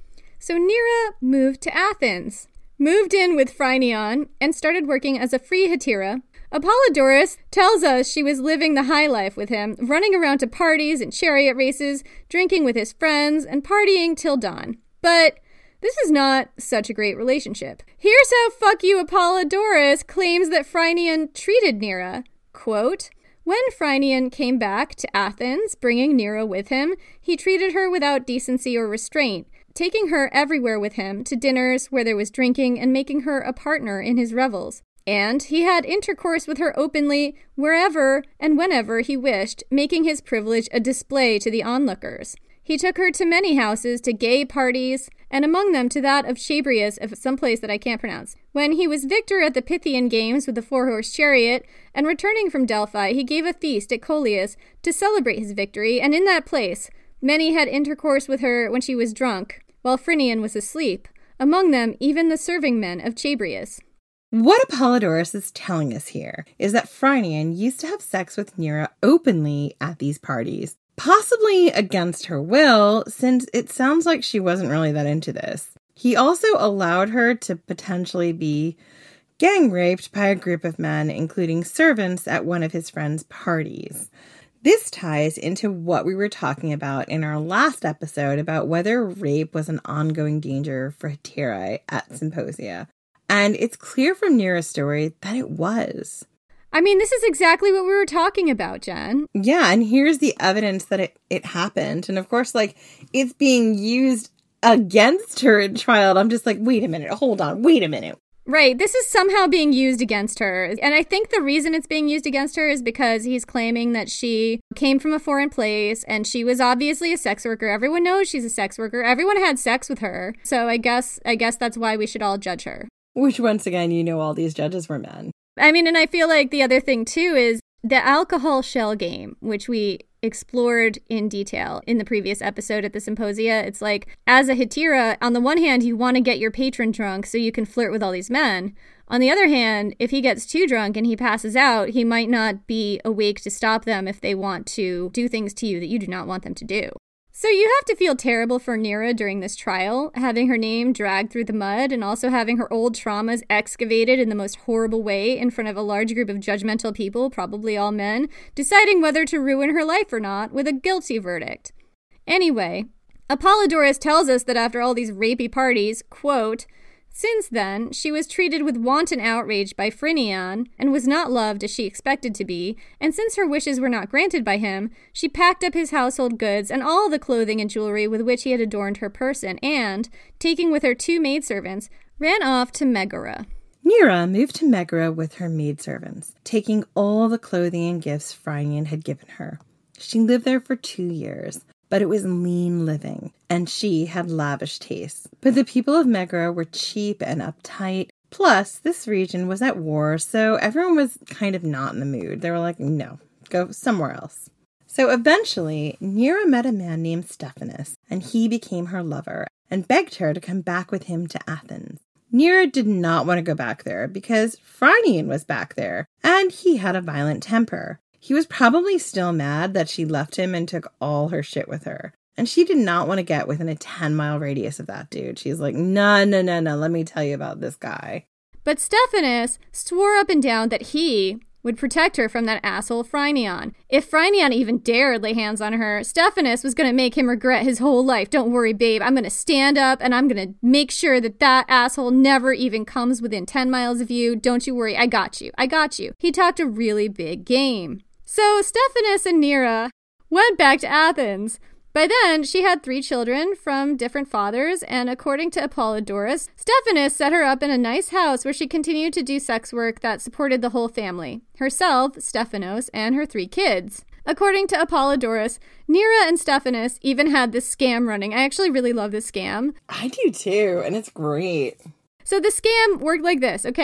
So Neera moved to Athens, moved in with Phrynion, and started working as a free hetera. Apollodorus tells us she was living the high life with him, running around to parties and chariot races, drinking with his friends, and partying till dawn. But this is not such a great relationship. Here's how fuck you Apollodorus claims that Phrynion treated Neera. Quote, when Phrynion came back to Athens, bringing Neera with him, he treated her without decency or restraint, taking her everywhere with him to dinners where there was drinking and making her a partner in his revels. And he had intercourse with her openly wherever and whenever he wished, making his privilege a display to the onlookers. He took her to many houses, to gay parties, and among them to that of Chabrias of some place that I can't pronounce. When he was victor at the Pythian Games with the four-horse chariot, and returning from Delphi, he gave a feast at Coelius to celebrate his victory, and in that place many had intercourse with her when she was drunk, while Phrynion was asleep, among them even the serving men of Chabrias. What Apollodorus is telling us here is that Phrynion used to have sex with Neera openly at these parties, possibly against her will, since it sounds like she wasn't really that into this. He also allowed her to potentially be gang raped by a group of men, including servants at one of his friends' parties. This ties into what we were talking about in our last episode about whether rape was an ongoing danger for heterae at symposia. And it's clear from Neera's story that it was. I mean, this is exactly what we were talking about, Jen. Yeah, and here's the evidence that it, it happened. And of course, like, it's being used against her in trial. I'm just like, wait a minute, hold on, wait a minute. Right, this is somehow being used against her. And I think the reason it's being used against her is because he's claiming that she came from a foreign place and she was obviously a sex worker. Everyone knows she's a sex worker. Everyone had sex with her. So I guess I guess that's why we should all judge her. Which, once again, you know all these judges were men. I mean, and I feel like the other thing, too, is the alcohol shell game, which we explored in detail in the previous episode at the symposia. It's like, as a hetera, on the one hand, you want to get your patron drunk so you can flirt with all these men. On the other hand, if he gets too drunk and he passes out, he might not be awake to stop them if they want to do things to you that you do not want them to do. So you have to feel terrible for Neera during this trial, having her name dragged through the mud and also having her old traumas excavated in the most horrible way in front of a large group of judgmental people, probably all men, deciding whether to ruin her life or not with a guilty verdict. Anyway, Apollodorus tells us that after all these rapey parties, quote, since then, she was treated with wanton outrage by Phrynion and was not loved as she expected to be, and since her wishes were not granted by him, she packed up his household goods and all the clothing and jewelry with which he had adorned her person and, taking with her two maidservants, ran off to Megara. Neera moved to Megara with her maidservants, taking all the clothing and gifts Phrynion had given her. She lived there for two years. But it was lean living, and she had lavish tastes. But the people of Megara were cheap and uptight. Plus, this region was at war, so everyone was kind of not in the mood. They were like, no, go somewhere else. So eventually, Neera met a man named Stephanus, and he became her lover, and begged her to come back with him to Athens. Neera did not want to go back there, because Phrynion was back there, and he had a violent temper. He was probably still mad that she left him and took all her shit with her. And she did not want to get within a ten-mile radius of that dude. She's like, no, no, no, no, let me tell you about this guy. But Stephanus swore up and down that he would protect her from that asshole Phrynion. If Phrynion even dared lay hands on her, Stephanus was going to make him regret his whole life. Don't worry, babe. I'm going to stand up and I'm going to make sure that that asshole never even comes within ten miles of you. Don't you worry. I got you. I got you. He talked a really big game. So Stephanus and Neera went back to Athens. By then, she had three children from different fathers, and according to Apollodorus, Stephanus set her up in a nice house where she continued to do sex work that supported the whole family, herself, Stephanos, and her three kids. According to Apollodorus, Neera and Stephanus even had this scam running. I actually really love this scam. I do too, and it's great. So the scam worked like this, okay?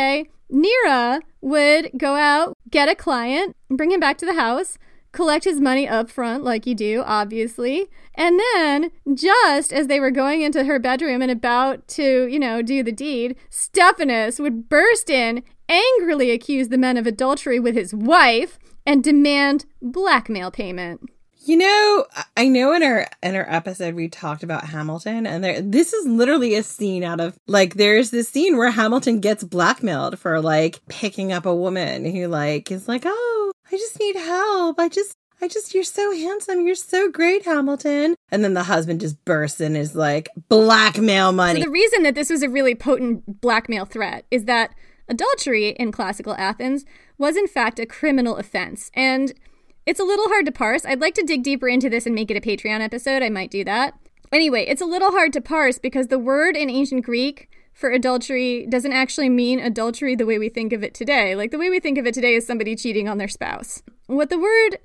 Nera would go out, get a client, bring him back to the house, collect his money up front like you do, obviously. And then, just as they were going into her bedroom and about to, you know, do the deed, Stephanus would burst in, angrily accuse the men of adultery with his wife, and demand blackmail payment. You know, I know in our in our episode we talked about Hamilton, and there this is literally a scene out of, like, there's this scene where Hamilton gets blackmailed for, like, picking up a woman who, like, is like, oh, I just need help. I just, I just, you're so handsome. You're so great, Hamilton. And then the husband just bursts in and is like, blackmail money. So the reason that this was a really potent blackmail threat is that adultery in classical Athens was in fact a criminal offense. And it's a little hard to parse. I'd like to dig deeper into this and make it a Patreon episode. I might do that. Anyway, it's a little hard to parse because the word in ancient Greek for adultery doesn't actually mean adultery the way we think of it today. Like, the way we think of it today is somebody cheating on their spouse. What the word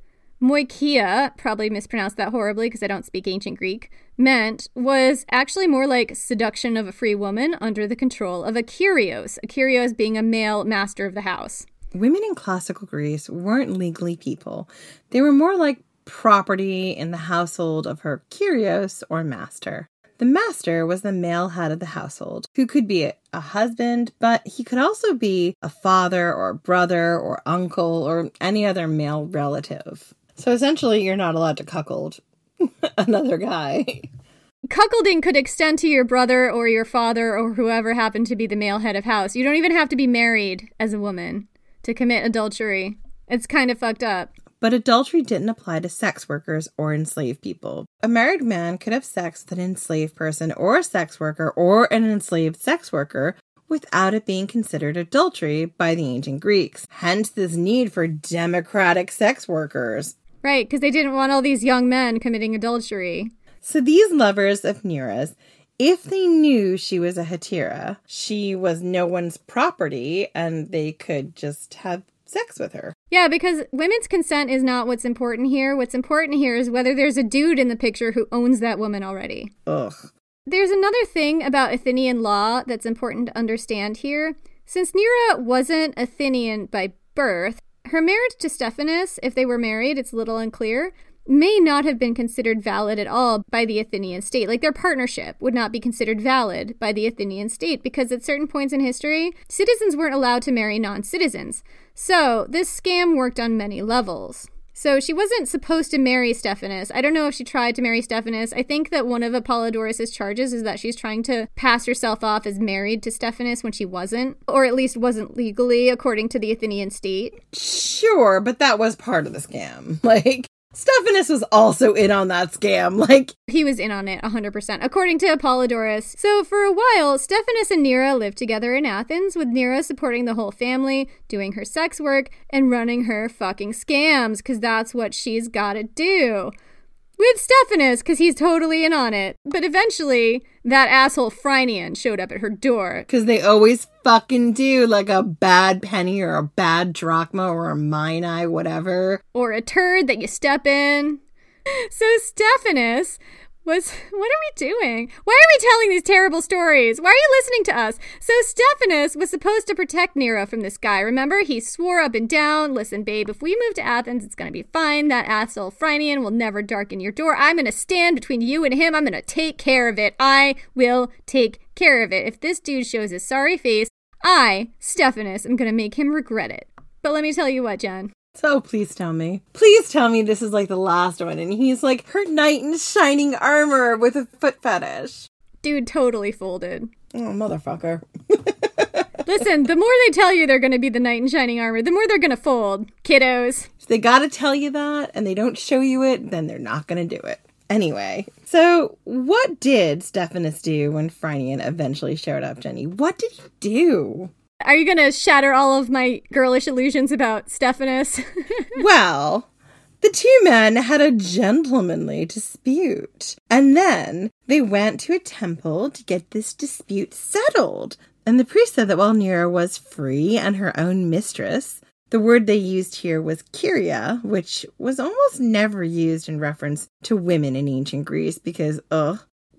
moikia, probably mispronounced that horribly because I don't speak ancient Greek, meant was actually more like seduction of a free woman under the control of a kyrios, a kyrios being a male master of the house. Women in classical Greece weren't legally people. They were more like property in the household of her kyrios or master. The master was the male head of the household, who could be a, a husband, but he could also be a father or a brother or uncle or any other male relative. So essentially, you're not allowed to cuckold another guy. Cuckolding could extend to your brother or your father or whoever happened to be the male head of house. You don't even have to be married as a woman to commit adultery. It's kind of fucked up. But adultery didn't apply to sex workers or enslaved people. A married man could have sex with an enslaved person or a sex worker or an enslaved sex worker without it being considered adultery by the ancient Greeks. Hence this need for democratic sex workers. Right, because they didn't want all these young men committing adultery. So these lovers of Nera's, if they knew she was a hetera, she was no one's property, and they could just have sex with her. Yeah, because women's consent is not what's important here. What's important here is whether there's a dude in the picture who owns that woman already. Ugh. There's another thing about Athenian law that's important to understand here. Since Nera wasn't Athenian by birth, her marriage to Stephanus, if they were married, it's a little unclear, may not have been considered valid at all by the Athenian state. Like, their partnership would not be considered valid by the Athenian state because at certain points in history, citizens weren't allowed to marry non-citizens. So this scam worked on many levels. So she wasn't supposed to marry Stephanus. I don't know if she tried to marry Stephanus. I think that one of Apollodorus' charges is that she's trying to pass herself off as married to Stephanus when she wasn't, or at least wasn't legally, according to the Athenian state. Sure, but that was part of the scam. Like, Stephanus was also in on that scam. Like, he was in on it one hundred percent, according to Apollodorus. So for a while, Stephanus and Nera lived together in Athens, with Nera supporting the whole family, doing her sex work, and running her fucking scams, because that's what she's gotta do. With Stephanus, because he's totally in on it. But eventually, that asshole Phrynion showed up at her door. Because they always fucking do, like a bad penny or a bad drachma or a minae, whatever. Or a turd that you step in. So Stephanus was... What are we doing? Why are we telling these terrible stories? Why are you listening to us? So Stephanus was supposed to protect Nera from this guy. Remember? He swore up and down, listen, babe, if we move to Athens, it's going to be fine. That asshole Phrynion will never darken your door. I'm going to stand between you and him. I'm going to take care of it. I will take care of it. If this dude shows his sorry face, I, Stephanus, am going to make him regret it. But let me tell you what, Jen. So please tell me. Please tell me this is like the last one and he's like her knight in shining armor with a foot fetish. Dude totally folded. Oh, motherfucker. Listen, the more they tell you they're going to be the knight in shining armor, the more they're going to fold, kiddos. If they got to tell you that and they don't show you it, then they're not going to do it. Anyway, so what did Stephanus do when Phrynion eventually showed up, Jenny? What did he do? Are you going to shatter all of my girlish illusions about Stephanus? Well, the two men had a gentlemanly dispute. And then they went to a temple to get this dispute settled. And the priest said that while Nera was free and her own mistress, the word they used here was kyria, which was almost never used in reference to women in ancient Greece because, ugh.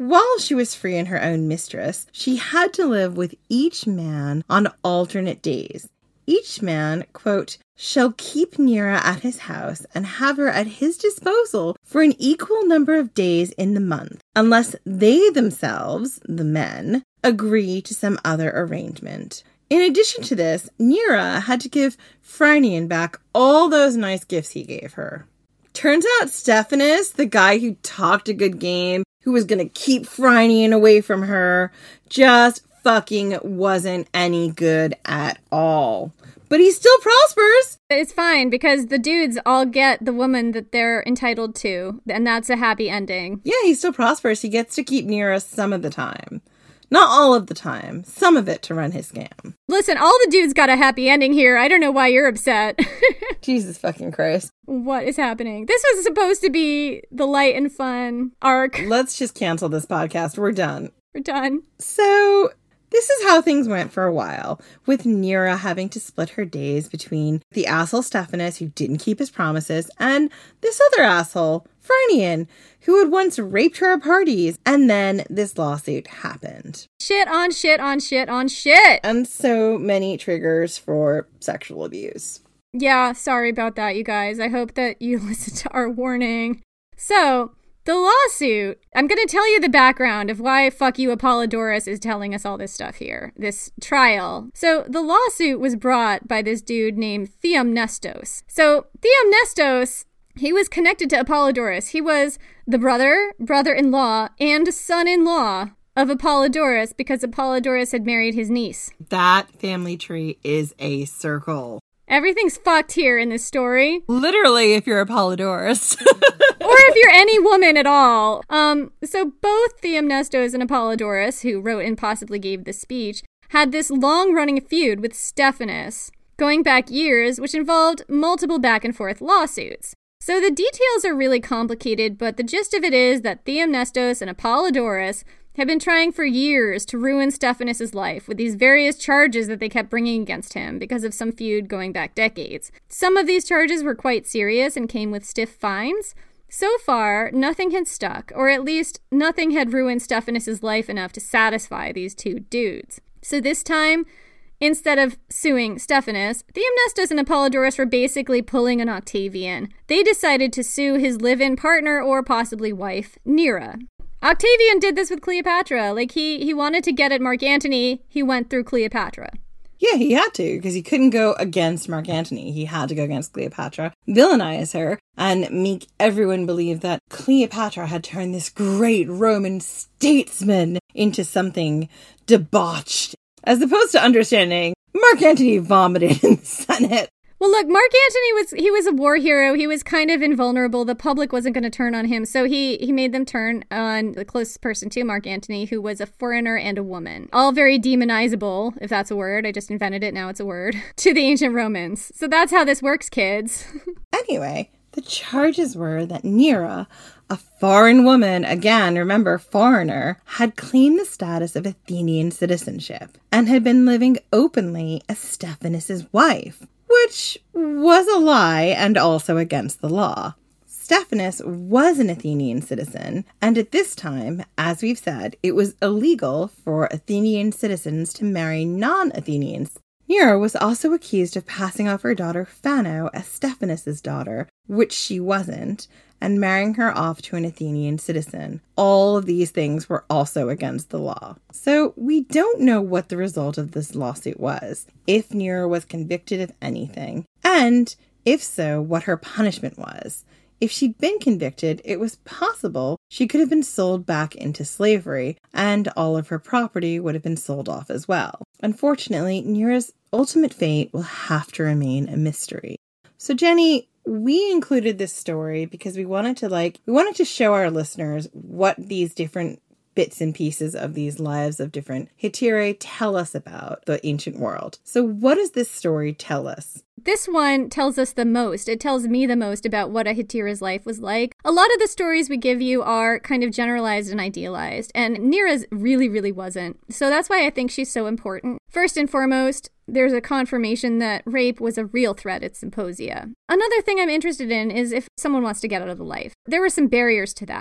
while she was free and her own mistress, she had to live with each man on alternate days. Each man, quote, shall keep Neera at his house and have her at his disposal for an equal number of days in the month, unless they themselves, the men, agree to some other arrangement. In addition to this, Neera had to give Phrynion back all those nice gifts he gave her. Turns out Stephanus, the guy who talked a good game, who was going to keep Phrynion away from her, just fucking wasn't any good at all. But he still prospers. It's fine because the dudes all get the woman that they're entitled to, and that's a happy ending. Yeah, he still prospers. He gets to keep Neera some of the time. Not all of the time. Some of it to run his scam. Listen, all the dudes got a happy ending here. I don't know why you're upset. Jesus fucking Christ. What is happening? This was supposed to be the light and fun arc. Let's just cancel this podcast. We're done. We're done. So this is how things went for a while, with Neera having to split her days between the asshole Stephanus, who didn't keep his promises, and this other asshole, Phrynion, who had once raped her at parties, and then this lawsuit happened. Shit on shit on shit on shit! And so many triggers for sexual abuse. Yeah, sorry about that, you guys. I hope that you listened to our warning. So, the lawsuit, I'm going to tell you the background of why fuck you Apollodorus is telling us all this stuff here, this trial. So the lawsuit was brought by this dude named Theomnestos. So Theomnestos, he was connected to Apollodorus. He was the brother, brother-in-law, and son-in-law of Apollodorus because Apollodorus had married his niece. That family tree is a circle. Everything's fucked here in this story. Literally, if you're Apollodorus. Or if you're any woman at all. Um, so both Theomnestos and Apollodorus, who wrote and possibly gave the speech, had this long-running feud with Stephanus, going back years, which involved multiple back-and-forth lawsuits. So the details are really complicated, but the gist of it is that Theomnestos and Apollodorus have been trying for years to ruin Stephanus' life with these various charges that they kept bringing against him because of some feud going back decades. Some of these charges were quite serious and came with stiff fines. So far, nothing had stuck, or at least nothing had ruined Stephanus' life enough to satisfy these two dudes. So this time, instead of suing Stephanus, Theomnestos and Apollodorus were basically pulling an Octavian. They decided to sue his live-in partner or possibly wife, Neera. Octavian did this with Cleopatra. Like, he, he wanted to get at Mark Antony. He went through Cleopatra. Yeah, he had to, because he couldn't go against Mark Antony. He had to go against Cleopatra, villainize her, and make everyone believe that Cleopatra had turned this great Roman statesman into something debauched, as opposed to understanding Mark Antony vomited in the Senate. Well, look, Mark Antony was, he was a war hero. He was kind of invulnerable. The public wasn't going to turn on him. So he, he made them turn on the closest person to Mark Antony, who was a foreigner and a woman. All very demonizable, if that's a word. I just invented it. Now it's a word. To the ancient Romans. So that's how this works, kids. Anyway, the charges were that Neera, a foreign woman, again, remember, foreigner, had claimed the status of Athenian citizenship and had been living openly as Stephanus' wife. Which was a lie and also against the law. Stephanus was an Athenian citizen, and at this time, as we've said, it was illegal for Athenian citizens to marry non-Athenians. Neera was also accused of passing off her daughter Phano as Stephanus' daughter, which she wasn't, and marrying her off to an Athenian citizen. All of these things were also against the law. So we don't know what the result of this lawsuit was, if Neera was convicted of anything, and if so, what her punishment was. If she'd been convicted, it was possible she could have been sold back into slavery, and all of her property would have been sold off as well. Unfortunately, Neera's ultimate fate will have to remain a mystery. So Jenny, we included this story because we wanted to like, we wanted to show our listeners what these different bits and pieces of these lives of different hetairai tell us about the ancient world. So what does this story tell us? This one tells us the most. It tells me the most about what a hetairei's life was like. A lot of the stories we give you are kind of generalized and idealized, and Neera's really, really wasn't. So that's why I think she's so important. First and foremost, there's a confirmation that rape was a real threat at symposia. Another thing I'm interested in is if someone wants to get out of the life. There were some barriers to that.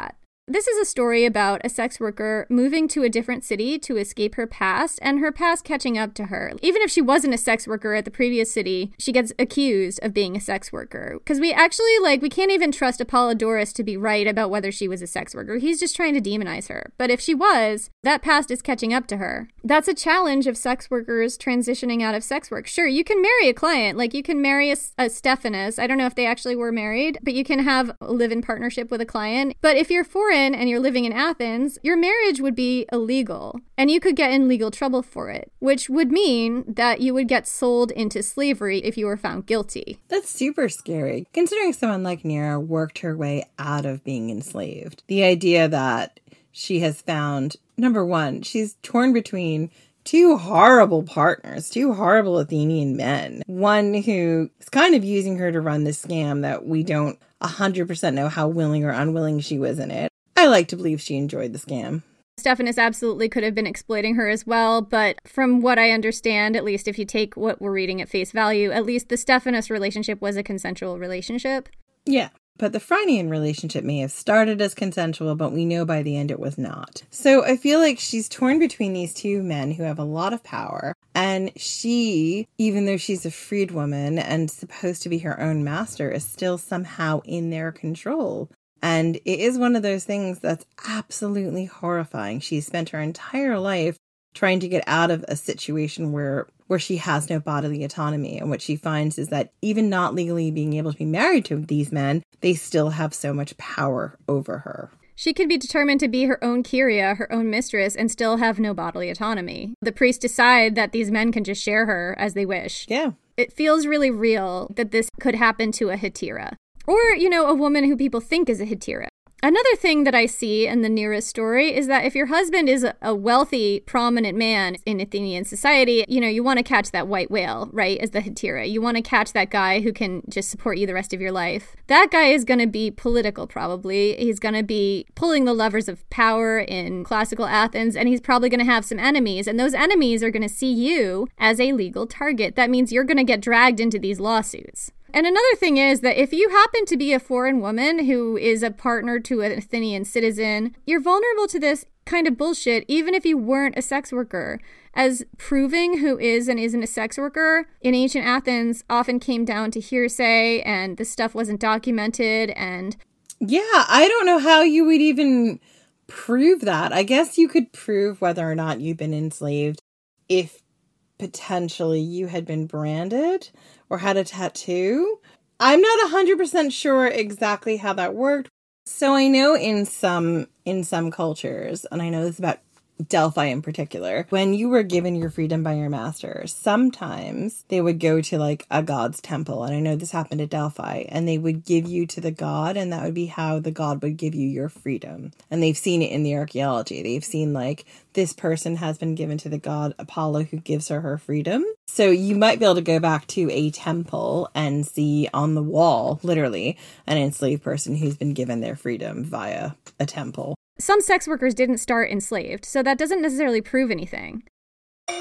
This is a story about a sex worker moving to a different city to escape her past and her past catching up to her. Even if she wasn't a sex worker at the previous city, she gets accused of being a sex worker. Because we actually, like, we can't even trust Apollodorus to be right about whether she was a sex worker. He's just trying to demonize her. But if she was, that past is catching up to her. That's a challenge of sex workers transitioning out of sex work. Sure, you can marry a client. Like, you can marry a, a Stephanus. I don't know if they actually were married, but you can have a live-in partnership with a client. But if you're foreign and you're living in Athens, your marriage would be illegal and you could get in legal trouble for it, which would mean that you would get sold into slavery if you were found guilty. That's super scary, considering someone like Neaira worked her way out of being enslaved. The idea that she has found, number one, she's torn between two horrible partners, two horrible Athenian men. One who is kind of using her to run this scam that we don't one hundred percent know how willing or unwilling she was in it. I like to believe she enjoyed the scam. Stephanus absolutely could have been exploiting her as well, but from what I understand, at least if you take what we're reading at face value, at least the Stephanus relationship was a consensual relationship. Yeah, but the Phrynian relationship may have started as consensual, but we know by the end it was not. So I feel like she's torn between these two men who have a lot of power, and she, even though she's a freed woman and supposed to be her own master, is still somehow in their control. And it is one of those things that's absolutely horrifying. She's spent her entire life trying to get out of a situation where where she has no bodily autonomy. And what she finds is that even not legally being able to be married to these men, they still have so much power over her. She could be determined to be her own Kyria, her own mistress, and still have no bodily autonomy. The priests decide that these men can just share her as they wish. Yeah. It feels really real that this could happen to a Hetaira. Or, you know, a woman who people think is a Hetaira. Another thing that I see in the Neaira story is that if your husband is a wealthy, prominent man in Athenian society, you know, you want to catch that white whale, right, as the Hetaira. You want to catch that guy who can just support you the rest of your life. That guy is going to be political, probably. He's going to be pulling the levers of power in classical Athens, and he's probably going to have some enemies, and those enemies are going to see you as a legal target. That means you're going to get dragged into these lawsuits. And another thing is that if you happen to be a foreign woman who is a partner to an Athenian citizen, you're vulnerable to this kind of bullshit, even if you weren't a sex worker. As proving who is and isn't a sex worker in ancient Athens often came down to hearsay, and the stuff wasn't documented. And yeah, I don't know how you would even prove that. I guess you could prove whether or not you've been enslaved if potentially you had been branded or had a tattoo. I'm not one hundred percent sure exactly how that worked. So I know in some in some cultures, and I know this about Delphi in particular, when you were given your freedom by your master, sometimes they would go to like a god's temple. And I know this happened at Delphi, and they would give you to the god, and that would be how the god would give you your freedom. And they've seen it in the archaeology. They've seen like this person has been given to the god Apollo, who gives her her freedom. So you might be able to go back to a temple and see on the wall, literally, an enslaved person who's been given their freedom via a temple. Some sex workers didn't start enslaved, so that doesn't necessarily prove anything. So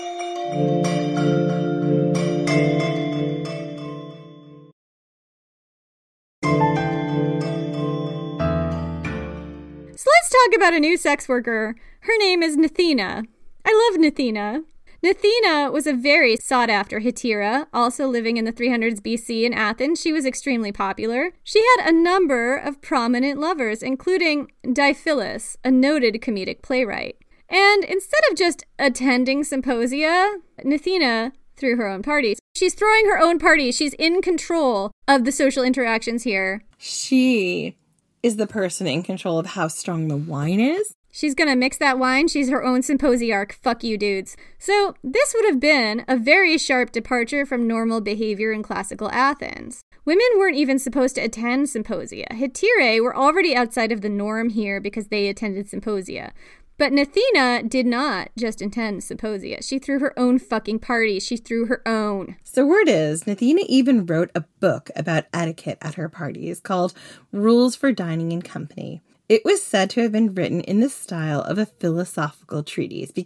let's talk about a new sex worker. Her name is Nathina. I love Nathina. Nathina was a very sought-after Hetaira, also living in the three hundreds B C in Athens. She was extremely popular. She had a number of prominent lovers, including Diphilus, a noted comedic playwright. And instead of just attending symposia, Nathina threw her own parties. She's throwing her own parties. She's in control of the social interactions here. She is the person in control of how strong the wine is. She's gonna mix that wine. She's her own symposiarch. Fuck you, dudes. So this would have been a very sharp departure from normal behavior in classical Athens. Women weren't even supposed to attend symposia. Hetairai were already outside of the norm here because they attended symposia. But Nathina did not just attend symposia. She threw her own fucking party. She threw her own. So word is, Nathina even wrote a book about etiquette at her parties called Rules for Dining in Company. It was said to have been written in the style of a philosophical treatise because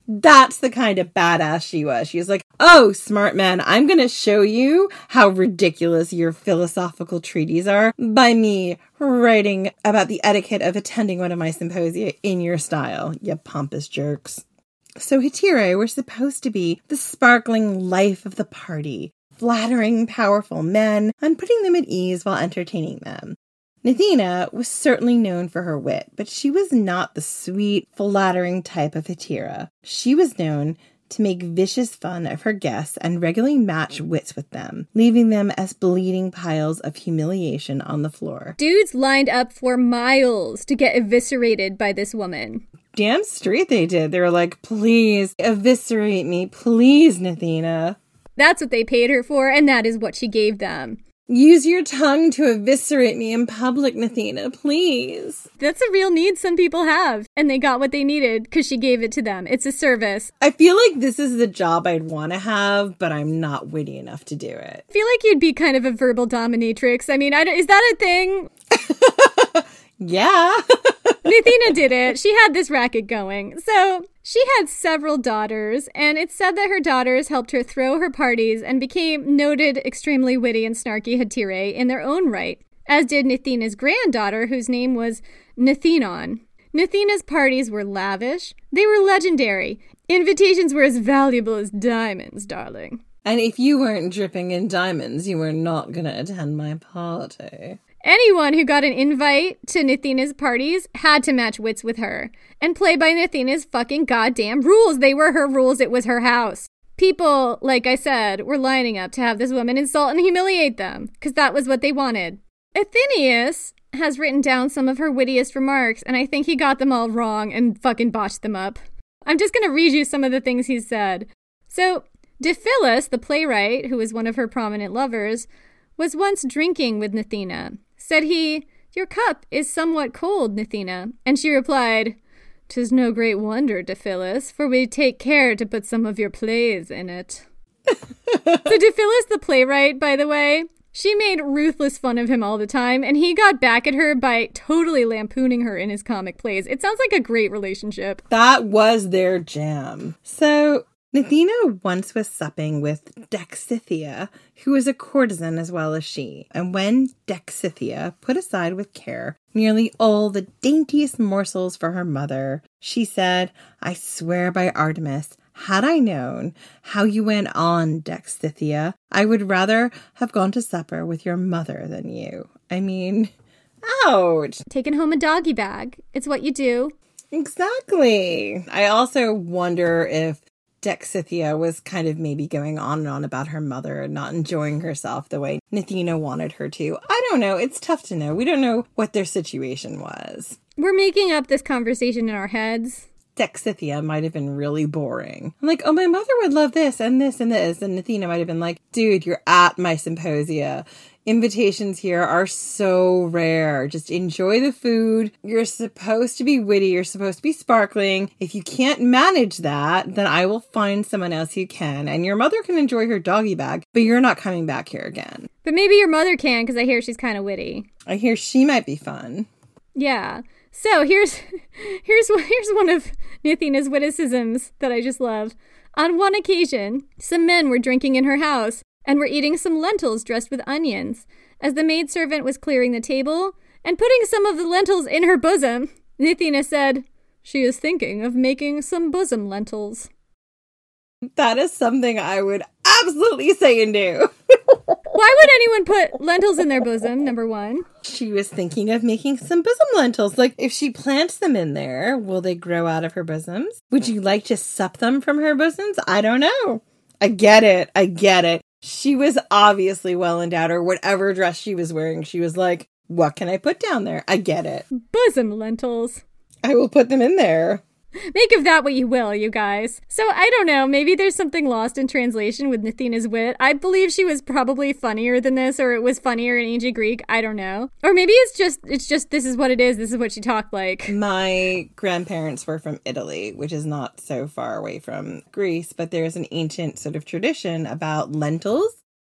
That's the kind of badass she was. She was like, oh, smart man, I'm going to show you how ridiculous your philosophical treatises are by me writing about the etiquette of attending one of my symposia in your style, you pompous jerks. So hetairai were supposed to be the sparkling life of the party, flattering powerful men and putting them at ease while entertaining them. Nathina was certainly known for her wit, but she was not the sweet, flattering type of hetaira. She was known to make vicious fun of her guests and regularly match wits with them, leaving them as bleeding piles of humiliation on the floor. Dudes lined up for miles to get eviscerated by this woman. Damn straight they did. They were like, please, eviscerate me, please, Nathina. That's what they paid her for, and that is what she gave them. Use your tongue to eviscerate me in public, Nathina, please. That's a real need some people have. And they got what they needed because she gave it to them. It's a service. I feel like this is the job I'd want to have, but I'm not witty enough to do it. I feel like you'd be kind of a verbal dominatrix. I mean, I don't, is that a thing? Yeah. Nathina did it. She had this racket going. So she had several daughters, and it's said that her daughters helped her throw her parties and became noted, extremely witty and snarky hetairai in their own right, as did Nathina's granddaughter, whose name was Nathinon. Nathina's parties were lavish. They were legendary. Invitations were as valuable as diamonds, darling. And if you weren't dripping in diamonds, you were not going to attend my party. Anyone who got an invite to Nathina's parties had to match wits with her and play by Nathina's fucking goddamn rules. They were her rules. It was her house. People, like I said, were lining up to have this woman insult and humiliate them because that was what they wanted. Athenaeus has written down some of her wittiest remarks, and I think he got them all wrong and fucking botched them up. I'm just going to read you some of the things he said. So, Diphilus, the playwright, who was one of her prominent lovers, was once drinking with Nathina. Said he, your cup is somewhat cold, Nathina. And she replied, 'Tis no great wonder, Diphilus, for we take care to put some of your plays in it. So Diphilus, the playwright, by the way, she made ruthless fun of him all the time, and he got back at her by totally lampooning her in his comic plays. It sounds like a great relationship. That was their jam. So Nathina once was supping with Dexithea, who was a courtesan as well as she, and when Dexithea put aside with care nearly all the daintiest morsels for her mother, she said, I swear by Artemis, had I known how you went on, Dexithea, I would rather have gone to supper with your mother than you. I mean, ouch. Taking home a doggy bag. It's what you do. Exactly. I also wonder if Dexithea was kind of maybe going on and on about her mother and not enjoying herself the way Nathina wanted her to. I don't know. It's tough to know. We don't know what their situation was. We're making up this conversation in our heads. Dexithea might have been really boring. I'm like, oh, my mother would love this and this and this. And Nathina might have been like, dude, you're at my symposia. Invitations here are so rare. Just enjoy the food. You're supposed to be witty. You're supposed to be sparkling. If you can't manage that, then I will find someone else who can. And your mother can enjoy her doggy bag, but you're not coming back here again. But maybe your mother can, because I hear she's kind of witty. I hear she might be fun. Yeah. So here's here's here's one of Nathina's witticisms that I just love. On one occasion, some men were drinking in her house and were eating some lentils dressed with onions. As the maidservant was clearing the table and putting some of the lentils in her bosom, Nathina said, she is thinking of making some bosom lentils. That is something I would absolutely say and do. Why would anyone put lentils in their bosom, number one? She was thinking of making some bosom lentils. Like, if she plants them in there, will they grow out of her bosoms? Would you like to sup them from her bosoms? I don't know. I get it. I get it. She was obviously well endowed, or whatever dress she was wearing. She was like, what can I put down there? I get it. Bosom lentils. I will put them in there. Make of that what you will, you guys. So, I don't know, maybe there's something lost in translation with Nathina's wit. I believe she was probably funnier than this, or it was funnier in ancient Greek. I don't know. Or maybe it's just, it's just, this is what it is. This is what she talked like. My grandparents were from Italy, which is not so far away from Greece, but there's an ancient sort of tradition about lentils.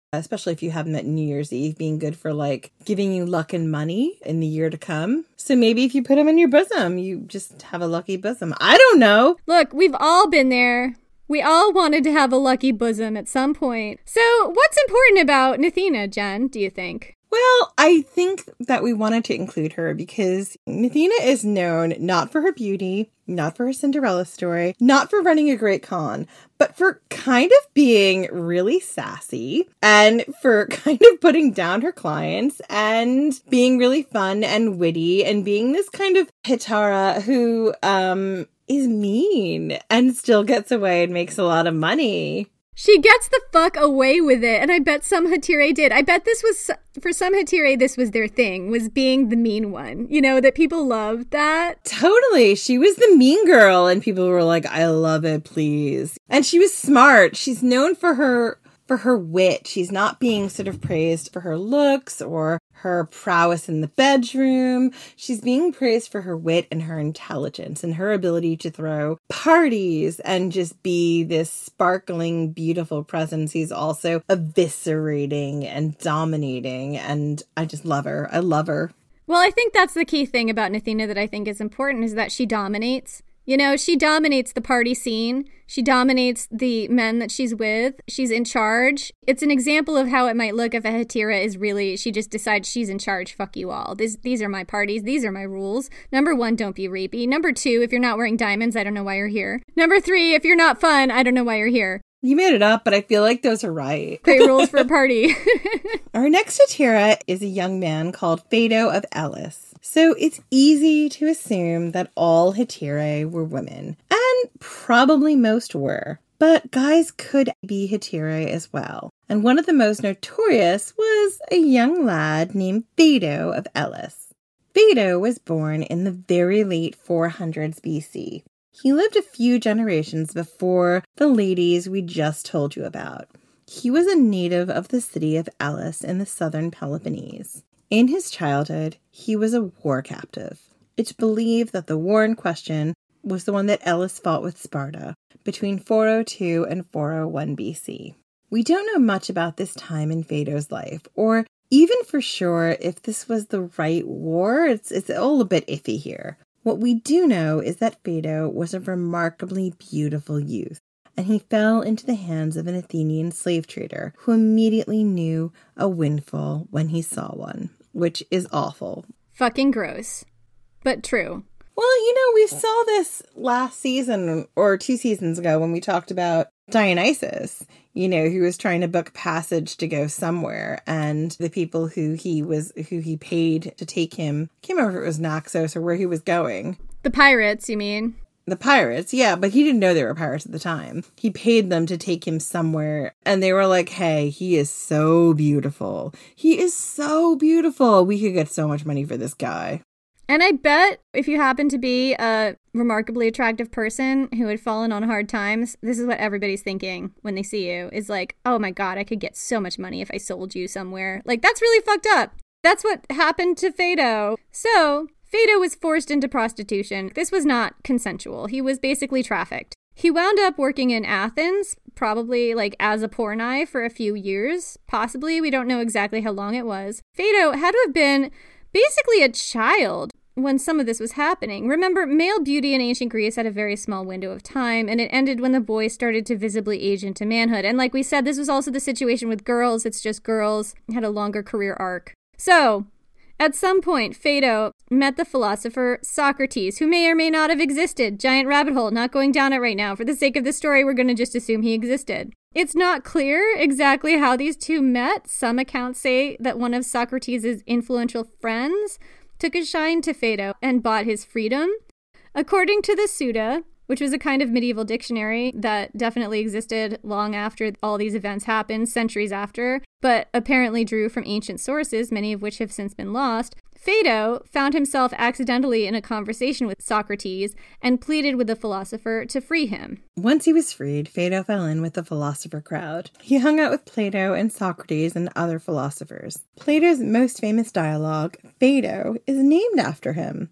especially if you have them at New Year's Eve, being good for like giving you luck and money in the year to come. So maybe if you put them in your bosom, you just have a lucky bosom. I don't know. Look, we've all been there. We all wanted to have a lucky bosom at some point. So what's important about Nathina, Jen, do you think? Well, I think that we wanted to include her because Nathina is known not for her beauty, not for her Cinderella story, not for running a great con, but for kind of being really sassy and for kind of putting down her clients and being really fun and witty and being this kind of Hitara who um is mean and still gets away and makes a lot of money. She gets the fuck away with it, and I bet some Hetire did. I bet this was, for some Hetire, this was their thing, was being the mean one. You know, that people loved that. Totally. She was the mean girl, and people were like, I love it, please. And she was smart. She's known for her for her wit. She's not being sort of praised for her looks or her prowess in the bedroom. She's being praised for her wit and her intelligence and her ability to throw parties and just be this sparkling, beautiful presence. He's also eviscerating and dominating, and I just love her. I love her. Well, I think that's the key thing about Nathina that I think is important, is that she dominates. You know, she dominates the party scene. She dominates the men that she's with. She's in charge. It's an example of how it might look if a Hetira is really, she just decides she's in charge. Fuck you all. These, these are my parties. These are my rules. Number one, don't be rapey. Number two, if you're not wearing diamonds, I don't know why you're here. Number three, if you're not fun, I don't know why you're here. You made it up, but I feel like those are right. Great rules for a party. Our next Hetira is a young man called Phaedo of Elis. So it's easy to assume that all Hetire were women, and probably most were. But guys could be Hetire as well. And one of the most notorious was a young lad named Phaedo of Elis. Phaedo was born in the very late four hundreds B C. He lived a few generations before the ladies we just told you about. He was a native of the city of Elis in the southern Peloponnese. In his childhood, he was a war captive. It's believed that the war in question was the one that Elis fought with Sparta between four oh two and four oh one B C. We don't know much about this time in Phaedo's life, or even for sure if this was the right war. It's, it's all a bit iffy here. What we do know is that Phaedo was a remarkably beautiful youth, and he fell into the hands of an Athenian slave trader who immediately knew a windfall when he saw one, which is awful. Fucking gross, but true. Well, you know, we saw this last season or two seasons ago when we talked about Dionysus, you know, who was trying to book passage to go somewhere, and the people who he was, who he paid to take him, I can't remember if it was Naxos or where he was going. The pirates, you mean? The pirates, yeah, but he didn't know they were pirates at the time. He paid them to take him somewhere, and they were like, hey, he is so beautiful. He is so beautiful. We could get so much money for this guy. And I bet if you happen to be a remarkably attractive person who had fallen on hard times, this is what everybody's thinking when they see you, is like, oh my God, I could get so much money if I sold you somewhere. Like, that's really fucked up. That's what happened to Phaedo. So Phaedo was forced into prostitution. This was not consensual. He was basically trafficked. He wound up working in Athens, probably like as a pornai for a few years. Possibly, we don't know exactly how long it was. Phaedo had to have been basically a child when some of this was happening. Remember, male beauty in ancient Greece had a very small window of time, and it ended when the boy started to visibly age into manhood. And like we said, this was also the situation with girls. It's just girls had a longer career arc. So, at some point, Phaedo met the philosopher Socrates, who may or may not have existed. Giant rabbit hole, not going down it right now. For the sake of the story, we're going to just assume he existed. It's not clear exactly how these two met. Some accounts say that one of Socrates' influential friends took a shine to Phaedo and bought his freedom. According to the Suda, which was a kind of medieval dictionary that definitely existed long after all these events happened, centuries after, but apparently drew from ancient sources, many of which have since been lost, Phaedo found himself accidentally in a conversation with Socrates and pleaded with the philosopher to free him. Once he was freed, Phaedo fell in with the philosopher crowd. He hung out with Plato and Socrates and other philosophers. Plato's most famous dialogue, Phaedo, is named after him.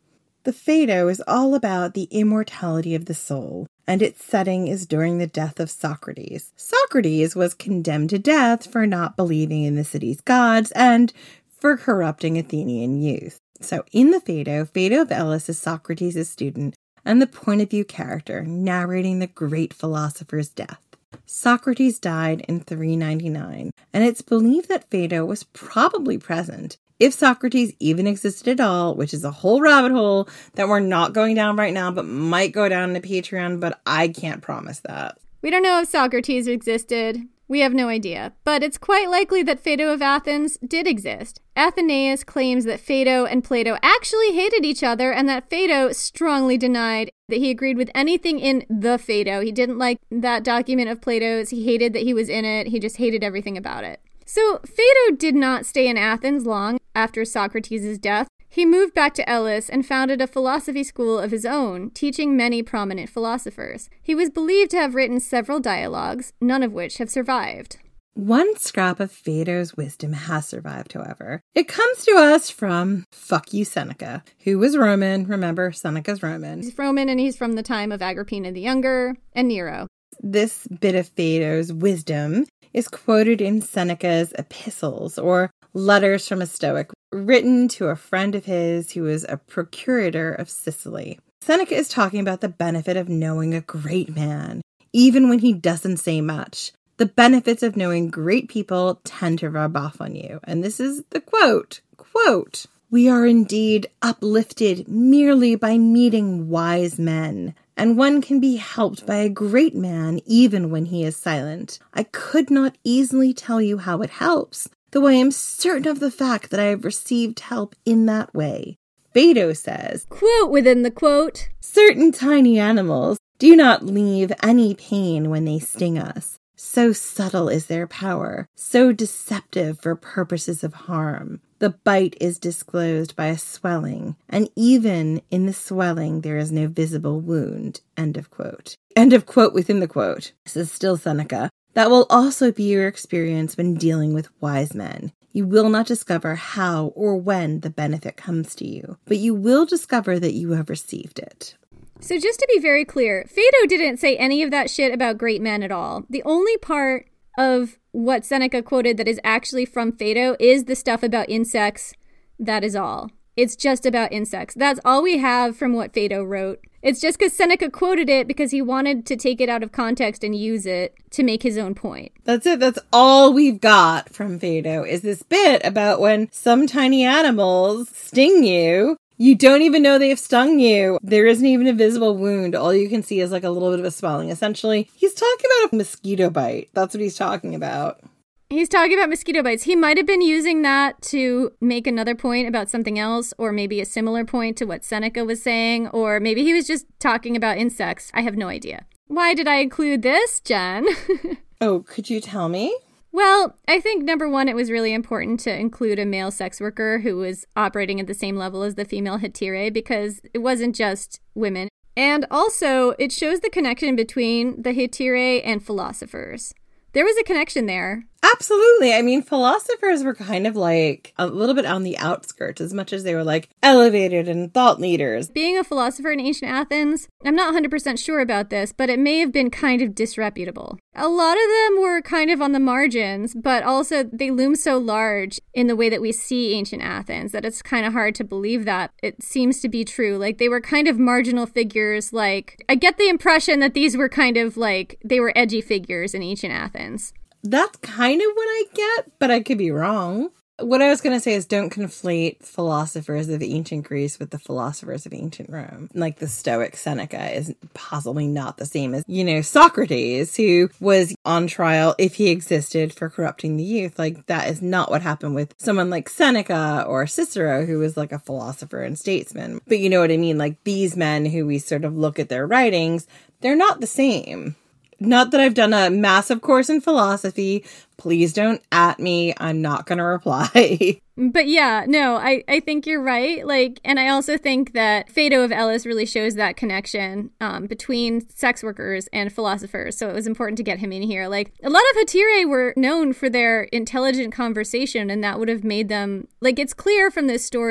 The Phaedo is all about the immortality of the soul, and its setting is during the death of Socrates. Socrates was condemned to death for not believing in the city's gods and for corrupting Athenian youth. So in the Phaedo, Phaedo of Elis is Socrates' student and the point of view character, narrating the great philosopher's death. Socrates died in three ninety-nine, and it's believed that Phaedo was probably present, if Socrates even existed at all, which is a whole rabbit hole that we're not going down right now, but might go down to Patreon, but I can't promise that. We don't know if Socrates existed. We have no idea. But it's quite likely that Phaedo of Athens did exist. Athenaeus claims that Phaedo and Plato actually hated each other and that Phaedo strongly denied that he agreed with anything in the Phaedo. He didn't like that document of Plato's. He hated that he was in it. He just hated everything about it. So Phaedo did not stay in Athens long after Socrates' death. He moved back to Elis and founded a philosophy school of his own, teaching many prominent philosophers. He was believed to have written several dialogues, none of which have survived. One scrap of Phaedo's wisdom has survived, however. It comes to us from fuck you Seneca, who was Roman. Remember, Seneca's Roman. He's Roman, and he's from the time of Agrippina the Younger and Nero. This bit of Phaedo's wisdom is quoted in Seneca's epistles, or letters from a Stoic, written to a friend of his who was a procurator of Sicily. Seneca is talking about the benefit of knowing a great man, even when he doesn't say much. The benefits of knowing great people tend to rub off on you. And this is the quote, quote, "We are indeed uplifted merely by meeting wise men, and one can be helped by a great man even when he is silent. I could not easily tell you how it helps, though I am certain of the fact that I have received help in that way." Phaedo says, quote within the quote, "Certain tiny animals do not leave any pain when they sting us. So subtle is their power, so deceptive for purposes of harm. The bite is disclosed by a swelling, and even in the swelling there is no visible wound." End of quote. End of quote within the quote. This is still Seneca. "That will also be your experience when dealing with wise men. You will not discover how or when the benefit comes to you, but you will discover that you have received it." So just to be very clear, Phaedo didn't say any of that shit about great men at all. The only part of what Seneca quoted that is actually from Phaedo is the stuff about insects. That is all. It's just about insects. That's all we have from what Phaedo wrote. It's just because Seneca quoted it because he wanted to take it out of context and use it to make his own point. That's it. That's all we've got from Phaedo is this bit about when some tiny animals sting you. You don't even know they've stung you. There isn't even a visible wound. All you can see is like a little bit of a swelling. Essentially, he's talking about a mosquito bite. That's what he's talking about. He's talking about mosquito bites. He might have been using that to make another point about something else, or maybe a similar point to what Seneca was saying, or maybe he was just talking about insects. I have no idea. Why did I include this, Jen? Oh, could you tell me? Well, I think, number one, it was really important to include a male sex worker who was operating at the same level as the female hetairai, because it wasn't just women. And also, it shows the connection between the hetairai and philosophers. There was a connection there. Absolutely. I mean, philosophers were kind of like a little bit on the outskirts as much as they were like elevated and thought leaders. Being a philosopher in ancient Athens, I'm not one hundred percent sure about this, but it may have been kind of disreputable. A lot of them were kind of on the margins, but also they loom so large in the way that we see ancient Athens that it's kind of hard to believe that it seems to be true. Like they were kind of marginal figures. Like I get the impression that these were kind of like they were edgy figures in ancient Athens. That's kind of what I get, but I could be wrong. What I was going to say is don't conflate philosophers of ancient Greece with the philosophers of ancient Rome. Like the Stoic Seneca is possibly not the same as, you know, Socrates, who was on trial if he existed for corrupting the youth. Like that is not what happened with someone like Seneca or Cicero, who was like a philosopher and statesman. But you know what I mean? Like these men who we sort of look at their writings, they're not the same. Not that I've done a massive course in philosophy. Please don't at me. I'm not going to reply. But yeah, no, I, I think you're right. Like, and I also think that Phaedo of Elis really shows that connection um, between sex workers and philosophers. So it was important to get him in here. Like, a lot of hetairai were known for their intelligent conversation, and that would have made them, like, it's clear from this story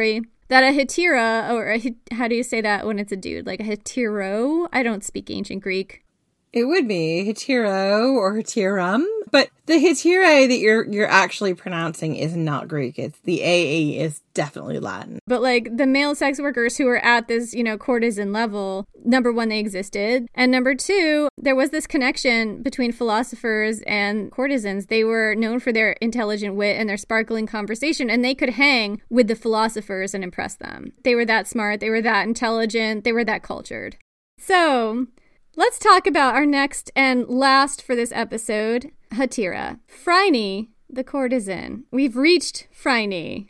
that a hetera, or a, how do you say that when it's a dude? Like a hetero? I don't speak ancient Greek. It would be hetero or heterum, but the heterae that you're you're actually pronouncing is not Greek. It's the A E is definitely Latin. But like the male sex workers who were at this, you know, courtesan level, number one, they existed. And number two, there was this connection between philosophers and courtesans. They were known for their intelligent wit and their sparkling conversation, and they could hang with the philosophers and impress them. They were that smart, they were that intelligent, they were that cultured. So let's talk about our next and last for this episode, hetera. Phryne, the courtesan. We've reached Phryne.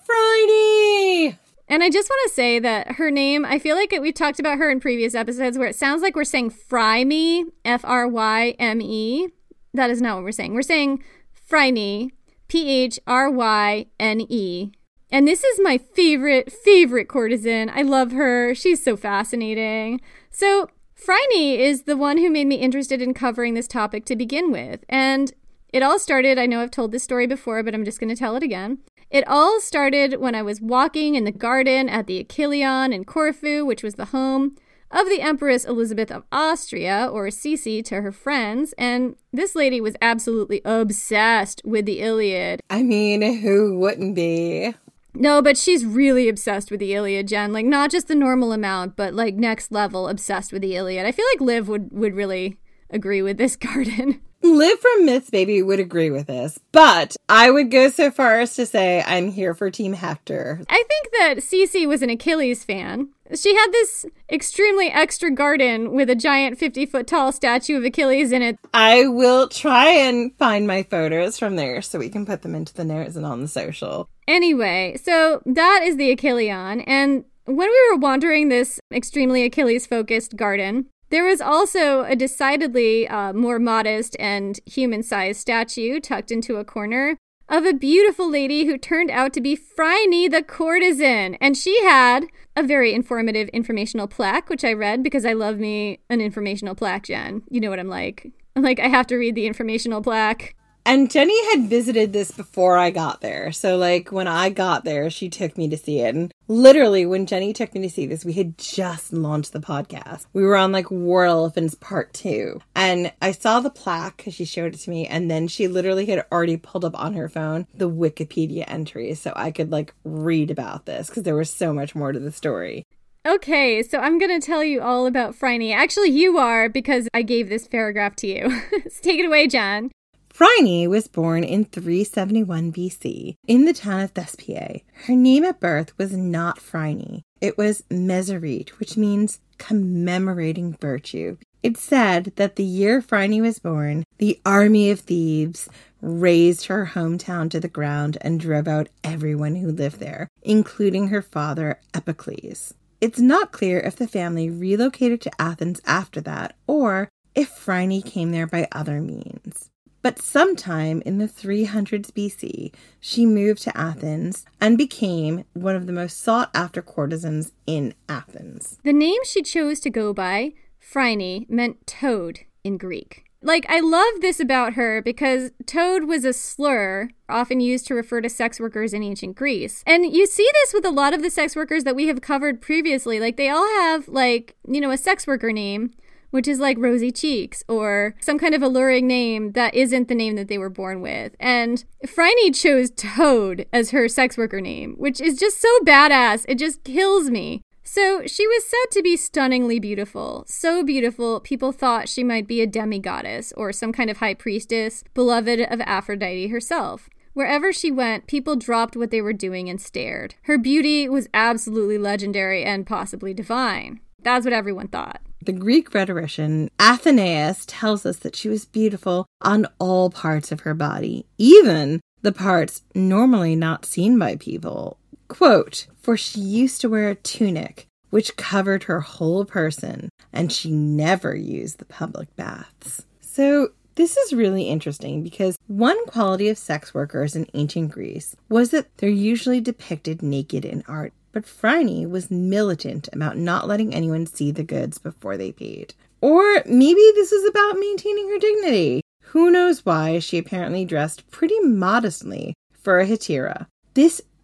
Phryne! And I just want to say that her name, I feel like it, we've talked about her in previous episodes where it sounds like we're saying fry me, F R Y M E. That is not what we're saying. We're saying Phryne, P H R Y N E. And this is my favorite, favorite courtesan. I love her. She's so fascinating. So Phryne is the one who made me interested in covering this topic to begin with. And it all started, I know I've told this story before, but I'm just going to tell it again. It all started when I was walking in the garden at the Achilleon in Corfu, which was the home of the Empress Elizabeth of Austria, or Sisi to her friends. And this lady was absolutely obsessed with the Iliad. I mean, who wouldn't be? No, but she's really obsessed with the Iliad, Jen. Like, not just the normal amount, but, like, next level obsessed with the Iliad. I feel like Liv would, would really agree with this garden. Liv from Myths Baby would agree with this, but I would go so far as to say I'm here for Team Hector. I think that Sisi was an Achilles fan. She had this extremely extra garden with a giant fifty-foot tall statue of Achilles in it. I will try and find my photos from there so we can put them into the notes and on the social. Anyway, so that is the Achilleon, and when we were wandering this extremely Achilles-focused garden, there was also a decidedly uh, more modest and human-sized statue tucked into a corner of a beautiful lady who turned out to be Phryne the courtesan. And she had a very informative informational plaque, which I read because I love me an informational plaque, Jen. You know what I'm like. I'm like, I have to read the informational plaque. And Jenny had visited this before I got there. So, like, when I got there, she took me to see it. And literally, when Jenny took me to see this, we had just launched the podcast. We were on, like, War Elephants Part two. And I saw the plaque because she showed it to me. And then she literally had already pulled up on her phone the Wikipedia entries so I could, like, read about this because there was so much more to the story. Okay, so I'm going to tell you all about Phryne. Actually, you are, because I gave this paragraph to you. So take it away, Jen. Phryne was born in three seventy-one B C in the town of Thespiae. Her name at birth was not Phryne. It was Messerete, which means commemorating virtue. It's said that the year Phryne was born, the army of Thebes razed her hometown to the ground and drove out everyone who lived there, including her father, Epicles. It's not clear if the family relocated to Athens after that, or if Phryne came there by other means. But sometime in the three hundreds B C, she moved to Athens and became one of the most sought-after courtesans in Athens. The name she chose to go by, Phryne, meant toad in Greek. Like, I love this about her because toad was a slur often used to refer to sex workers in ancient Greece. And you see this with a lot of the sex workers that we have covered previously. Like, they all have, like, you know, a sex worker name, which is like Rosy Cheeks or some kind of alluring name that isn't the name that they were born with. And Phryne chose Toad as her sex worker name, which is just so badass. It just kills me. So she was said to be stunningly beautiful. So beautiful, people thought she might be a demigoddess or some kind of high priestess, beloved of Aphrodite herself. Wherever she went, people dropped what they were doing and stared. Her beauty was absolutely legendary and possibly divine. That's what everyone thought. The Greek rhetorician Athenaeus tells us that she was beautiful on all parts of her body, even the parts normally not seen by people. Quote, for she used to wear a tunic which covered her whole person, and she never used the public baths. So this is really interesting because one quality of sex workers in ancient Greece was that they're usually depicted naked in art. But Phryne was militant about not letting anyone see the goods before they paid. Or maybe this is about maintaining her dignity. Who knows why she apparently dressed pretty modestly for a hetera. This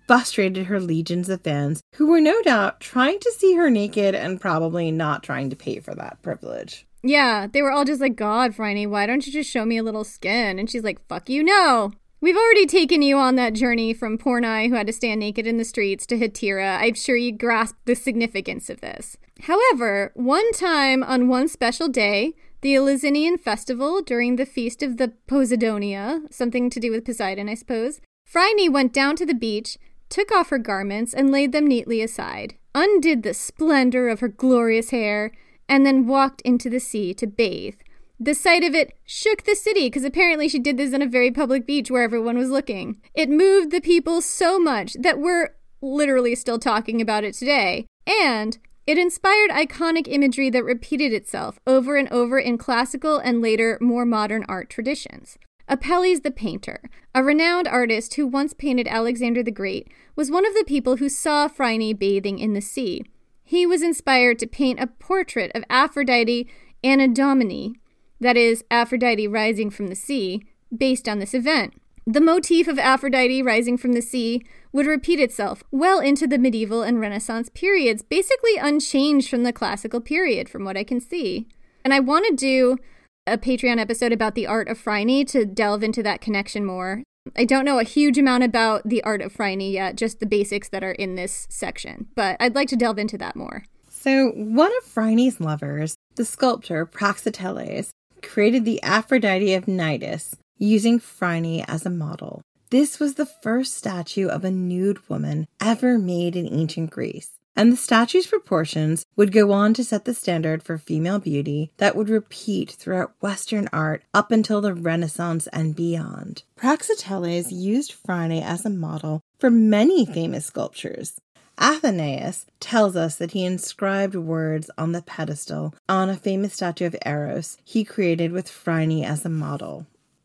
frustrated her legions of fans who were no doubt trying to see her naked and probably not trying to pay for that privilege. Yeah, they were all just like, God, Phryne, why don't you just show me a little skin? And she's like, fuck you, no. We've already taken you on that journey from Pornai, who had to stand naked in the streets, to Hetira. I'm sure you grasp the significance of this. However, one time on one special day, the Eleusinian festival during the feast of the Posidonia, something to do with Poseidon, I suppose, Phryne went down to the beach, took off her garments, and laid them neatly aside, undid the splendor of her glorious hair, and then walked into the sea to bathe. The sight of it shook the city, because apparently she did this on a very public beach where everyone was looking. It moved the people so much that we're literally still talking about it today. And it inspired iconic imagery that repeated itself over and over in classical and later more modern art traditions. Apelles the painter, a renowned artist who once painted Alexander the Great, was one of the people who saw Phryne bathing in the sea. He was inspired to paint a portrait of Aphrodite Anadomini, that is, Aphrodite rising from the sea, based on this event. The motif of Aphrodite rising from the sea would repeat itself well into the medieval and Renaissance periods, basically unchanged from the classical period, from what I can see. And I want to do a Patreon episode about the art of Phryne to delve into that connection more. I don't know a huge amount about the art of Phryne yet, just the basics that are in this section, but I'd like to delve into that more. So one of Phryne's lovers, the sculptor Praxiteles, created the Aphrodite of Cnidus, using Phryne as a model. This was the first statue of a nude woman ever made in ancient Greece, and the statue's proportions would go on to set the standard for female beauty that would repeat throughout Western art up until the Renaissance and beyond. Praxiteles used Phryne as a model for many famous sculptures. Athenaeus tells us that he inscribed words on the pedestal on a famous statue of Eros he created with Phryne as a model.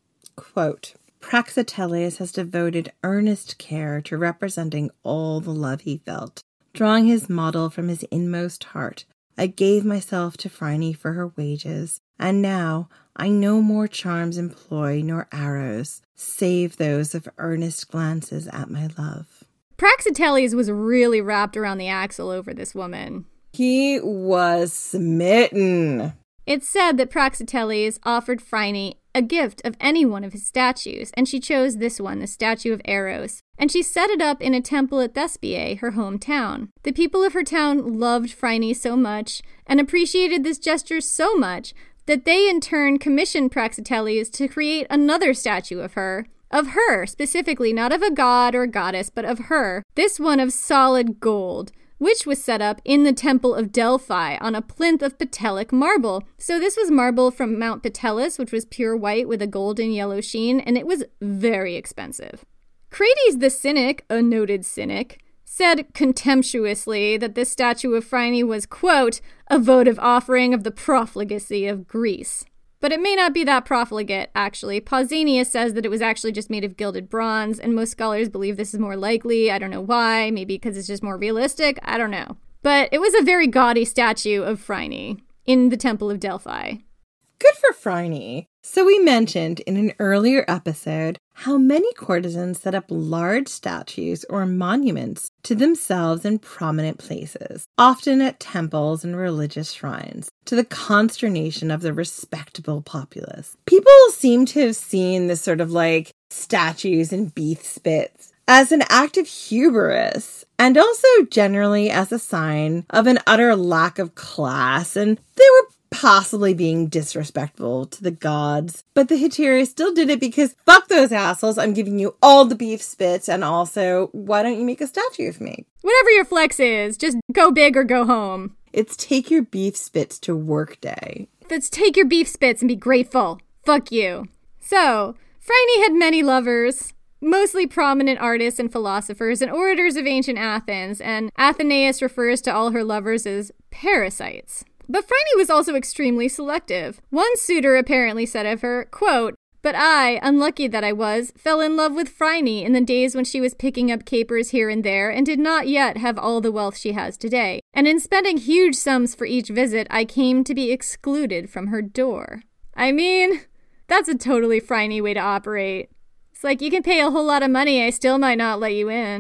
Quote, Praxiteles has devoted earnest care to representing all the love he felt. Drawing his model from his inmost heart, I gave myself to Phryne for her wages, and now I no more charms employ nor arrows, save those of earnest glances at my love. Praxiteles was really wrapped around the axle over this woman. He was smitten. It's said that Praxiteles offered Phryne a gift of any one of his statues, and she chose this one, the statue of Eros, and she set it up in a temple at Thespiae, her hometown. The people of her town loved Phryne so much and appreciated this gesture so much that they in turn commissioned Praxiteles to create another statue of her. Of her, specifically, not of a god or a goddess, but of her, this one of solid gold, which was set up in the Temple of Delphi on a plinth of Patelic marble. So this was marble from Mount Patelus, which was pure white with a golden yellow sheen, and it was very expensive. Crates the Cynic, a noted cynic, said contemptuously that this statue of Phryne was, quote, a votive offering of the profligacy of Greece. But it may not be that profligate, actually. Pausanias says that it was actually just made of gilded bronze, and most scholars believe this is more likely. I don't know why. Maybe because it's just more realistic. I don't know. But it was a very gaudy statue of Phryne in the Temple of Delphi. Good for Phryne. So we mentioned in an earlier episode how many courtesans set up large statues or monuments to themselves in prominent places, often at temples and religious shrines, to the consternation of the respectable populace. People seem to have seen this sort of like statues and beef spits as an act of hubris, and also generally as a sign of an utter lack of class, and they were possibly being disrespectful to the gods. But the Hetairai still did it because fuck those assholes, I'm giving you all the beef spits, and also, why don't you make a statue of me? Whatever your flex is, just go big or go home. It's take your beef spits to work day. Let's take your beef spits and be grateful. Fuck you. So, Phryne had many lovers, mostly prominent artists and philosophers and orators of ancient Athens, and Athenaeus refers to all her lovers as parasites. But Phryne was also extremely selective. One suitor apparently said of her, quote, but I, unlucky that I was, fell in love with Phryne in the days when she was picking up capers here and there and did not yet have all the wealth she has today. And in spending huge sums for each visit, I came to be excluded from her door. I mean, that's a totally Phryne way to operate. It's like, you can pay a whole lot of money, I still might not let you in.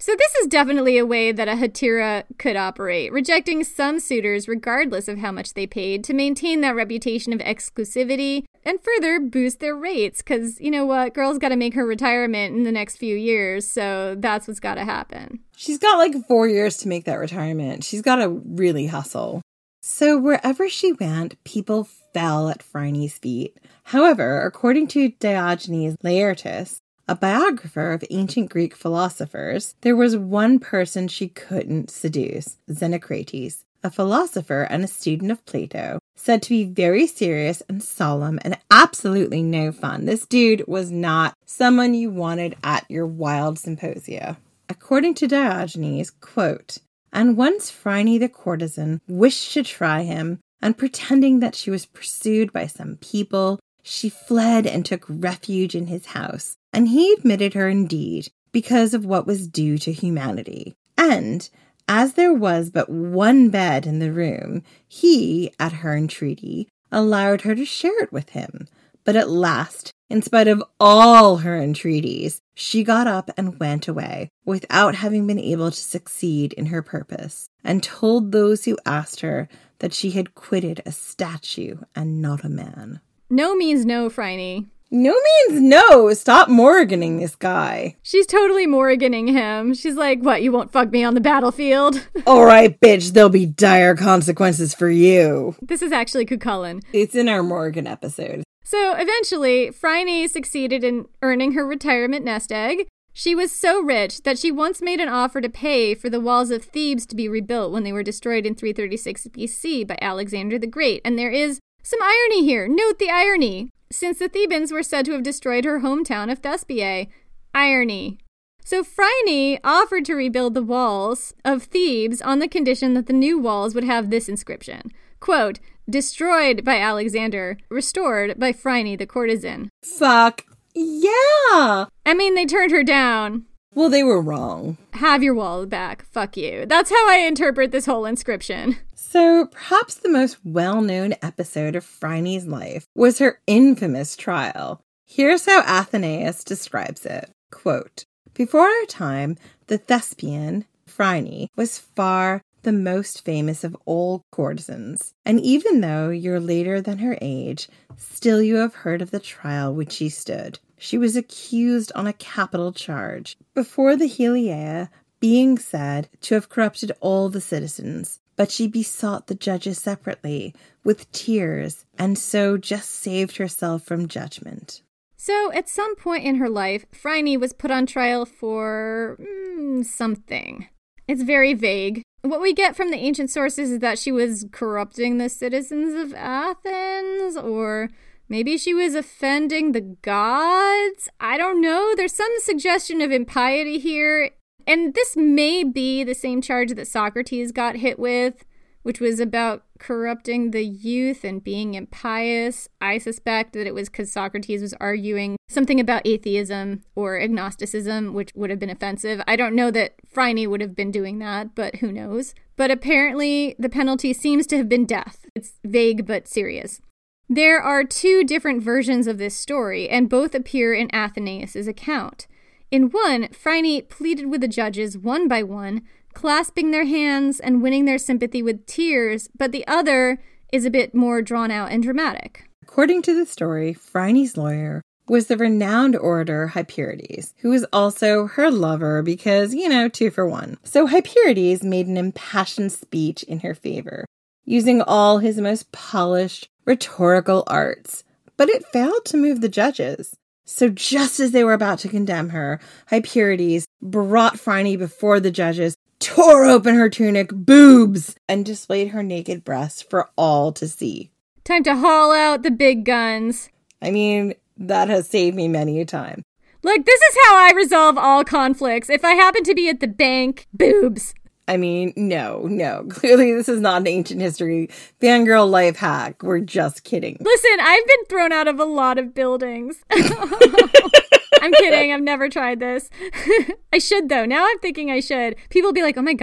So this is definitely a way that a hetaira could operate, rejecting some suitors regardless of how much they paid to maintain that reputation of exclusivity and further boost their rates. Because, you know what, girl's got to make her retirement in the next few years, so that's what's got to happen. She's got like four years to make that retirement. She's got to really hustle. So wherever she went, people fell at Phryne's feet. However, according to Diogenes Laertius, a biographer of ancient Greek philosophers, there was one person she couldn't seduce, Xenocrates, a philosopher and a student of Plato, said to be very serious and solemn and absolutely no fun. This dude was not someone you wanted at your wild symposia. According to Diogenes, quote, "And once Phryne the courtesan wished to try him, and pretending that she was pursued by some people, she fled and took refuge in his house. And he admitted her indeed, because of what was due to humanity. And, as there was but one bed in the room, he, at her entreaty, allowed her to share it with him. But at last, in spite of all her entreaties, she got up and went away, without having been able to succeed in her purpose, and told those who asked her that she had quitted a statue and not a man." No means no, Phryne. No means no. Stop Morganing this guy. She's totally Morganing him. She's like, what, you won't fuck me on the battlefield? All right, bitch, there'll be dire consequences for you. This is actually Cuchulainn. It's in our Morgan episode. So eventually, Phryne succeeded in earning her retirement nest egg. She was so rich that she once made an offer to pay for the walls of Thebes to be rebuilt when they were destroyed in three thirty-six B C by Alexander the Great. And there is some irony here. Note the irony. Since the Thebans were said to have destroyed her hometown of Thespiae. Irony. So Phryne offered to rebuild the walls of Thebes on the condition that the new walls would have this inscription. Quote, "Destroyed by Alexander, restored by Phryne the courtesan." Fuck yeah! I mean, they turned her down. Well, they were wrong. Have your wall back. Fuck you. That's how I interpret this whole inscription. So, perhaps the most well-known episode of Phryne's life was her infamous trial. Here's how Athenaeus describes it. Quote, "Before our time, the Thespian, Phryne, was far the most famous of all courtesans. And even though you're later than her age, still you have heard of the trial which she stood. She was accused on a capital charge before the Heliaea, being said to have corrupted all the citizens. But she besought the judges separately, with tears, and so just saved herself from judgment." So, at some point in her life, Phryne was put on trial for mm, something. It's very vague. What we get from the ancient sources is that she was corrupting the citizens of Athens, or maybe she was offending the gods? I don't know. There's some suggestion of impiety here. And this may be the same charge that Socrates got hit with, which was about corrupting the youth and being impious. I suspect that it was because Socrates was arguing something about atheism or agnosticism, which would have been offensive. I don't know that Phryne would have been doing that, but who knows? But apparently the penalty seems to have been death. It's vague but serious. There are two different versions of this story, and both appear in Athenaeus' account. In one, Phryne pleaded with the judges one by one, clasping their hands and winning their sympathy with tears, but the other is a bit more drawn out and dramatic. According to the story, Phryne's lawyer was the renowned orator Hyperides, who was also her lover because, you know, two for one. So Hyperides made an impassioned speech in her favor, using all his most polished rhetorical arts, but it failed to move the judges. So just as they were about to condemn her, Hyperides brought Phryne before the judges, tore open her tunic, boobs, and displayed her naked breasts for all to see. Time to haul out the big guns. I mean, that has saved me many a time. Look, this is how I resolve all conflicts. If I happen to be at the bank, boobs. I mean, no, no. Clearly, this is not an ancient history fangirl life hack. We're just kidding. Listen, I've been thrown out of a lot of buildings. I'm kidding. I've never tried this. I should, though. Now I'm thinking I should. People will be like, oh my God,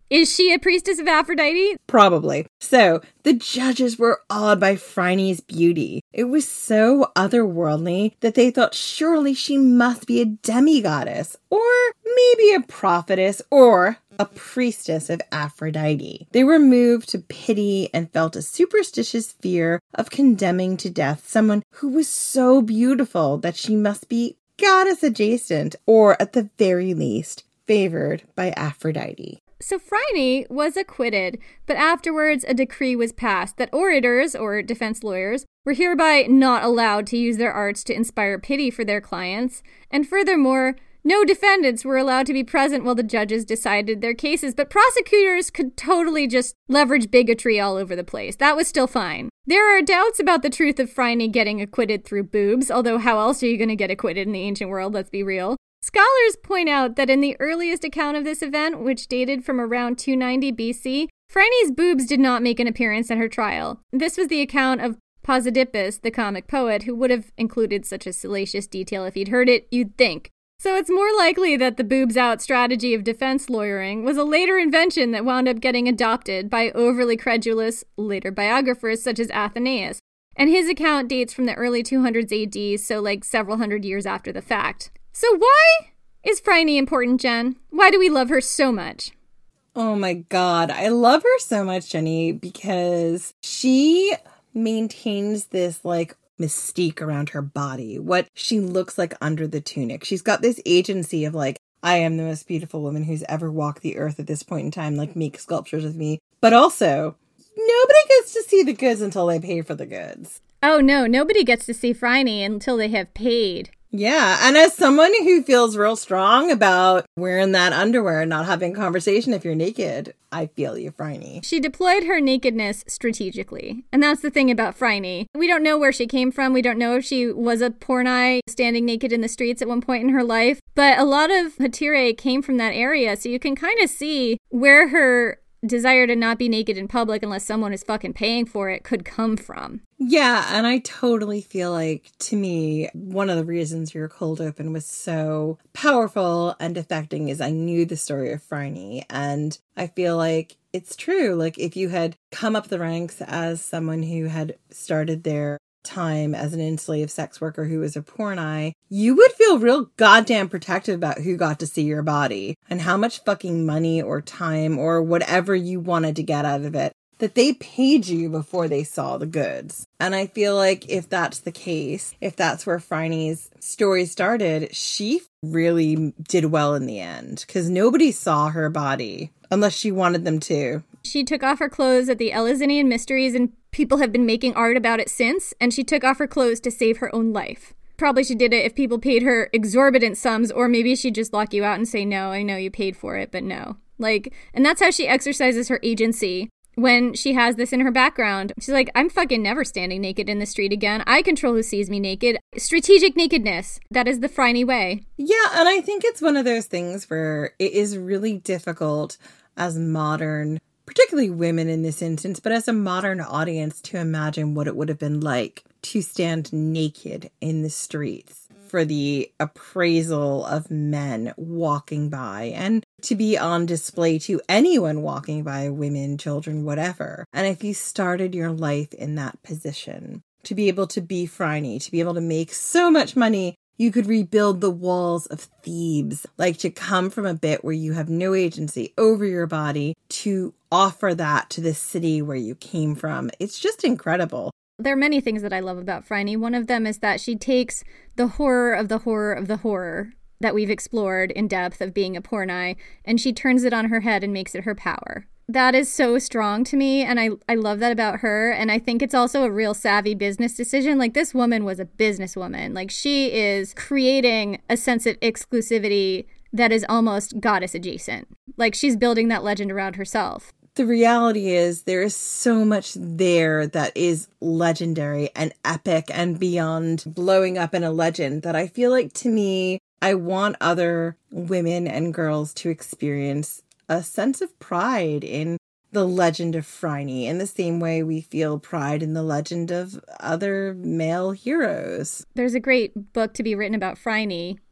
Is she a priestess of Aphrodite? Probably. So, the judges were awed by Phryne's beauty. It was so otherworldly that they thought surely she must be a demigoddess, or maybe a prophetess, or a priestess of Aphrodite. They were moved to pity and felt a superstitious fear of condemning to death someone who was so beautiful that she must be goddess adjacent, or at the very least, favored by Aphrodite. So Phryne was acquitted, but afterwards a decree was passed that orators, or defense lawyers, were hereby not allowed to use their arts to inspire pity for their clients, and furthermore, no defendants were allowed to be present while the judges decided their cases, but prosecutors could totally just leverage bigotry all over the place. That was still fine. There are doubts about the truth of Phryne getting acquitted through boobs, although how else are you going to get acquitted in the ancient world, let's be real. Scholars point out that in the earliest account of this event, which dated from around two ninety B C, Phryne's boobs did not make an appearance at her trial. This was the account of Posidippus, the comic poet, who would have included such a salacious detail if he'd heard it, you'd think. So it's more likely that the boobs out strategy of defense lawyering was a later invention that wound up getting adopted by overly credulous later biographers such as Athenaeus. And his account dates from the early two hundreds A D, so like several hundred years after the fact. So why is Phryne important, Jen? Why do we love her so much? Oh my god, I love her so much, Jenny, because she maintains this, like, mystique around her body, what she looks like under the tunic. She's got this agency of, like, I am the most beautiful woman who's ever walked the earth at this point in time, like, make sculptures of me. But also, nobody gets to see the goods until they pay for the goods. Oh no, nobody gets to see Phryne until they have paid. Yeah, and as someone who feels real strong about wearing that underwear and not having conversation if you're naked, I feel you, Phryne. She deployed her nakedness strategically. And that's the thing about Phryne. We don't know where she came from. We don't know if she was a pornai standing naked in the streets at one point in her life. But a lot of Hetaerae came from that area, so you can kind of see where her desire to not be naked in public unless someone is fucking paying for it could come from. Yeah, and I totally feel like, to me, one of the reasons your cold open was so powerful and affecting is I knew the story of Phryne, and I feel like it's true. Like, if you had come up the ranks as someone who had started their time as an enslaved sex worker who was a pornai, you would feel real goddamn protective about who got to see your body and how much fucking money or time or whatever you wanted to get out of it that they paid you before they saw the goods. And I feel like if that's the case, if that's where Phryne's story started, she really did well in the end because nobody saw her body unless she wanted them to. She took off her clothes at the Eleusinian Mysteries, and people have been making art about it since, and she took off her clothes to save her own life. Probably she did it if people paid her exorbitant sums, or maybe she'd just lock you out and say, no, I know you paid for it, but no. Like, and that's how she exercises her agency when she has this in her background. She's like, I'm fucking never standing naked in the street again. I control who sees me naked. Strategic nakedness. That is the Phryne way. Yeah, and I think it's one of those things where it is really difficult as modern, particularly women in this instance, but as a modern audience to imagine what it would have been like to stand naked in the streets for the appraisal of men walking by and to be on display to anyone walking by, women, children, whatever. And if you started your life in that position, to be able to be Phryne, to be able to make so much money, you could rebuild the walls of Thebes, like to come from a bit where you have no agency over your body to offer that to the city where you came from. It's just incredible. There are many things that I love about Phryne. One of them is that she takes the horror of the horror of the horror that we've explored in depth of being a pornai, and she turns it on her head and makes it her power. That is so strong to me, and I, I love that about her, and I think it's also a real savvy business decision. Like, this woman was a businesswoman. Like, she is creating a sense of exclusivity that is almost goddess adjacent. Like, she's building that legend around herself. The reality is there is so much there that is legendary and epic and beyond blowing up in a legend that I feel like, to me, I want other women and girls to experience a sense of pride in the legend of Phryne in the same way we feel pride in the legend of other male heroes. There's a great book to be written about Phryne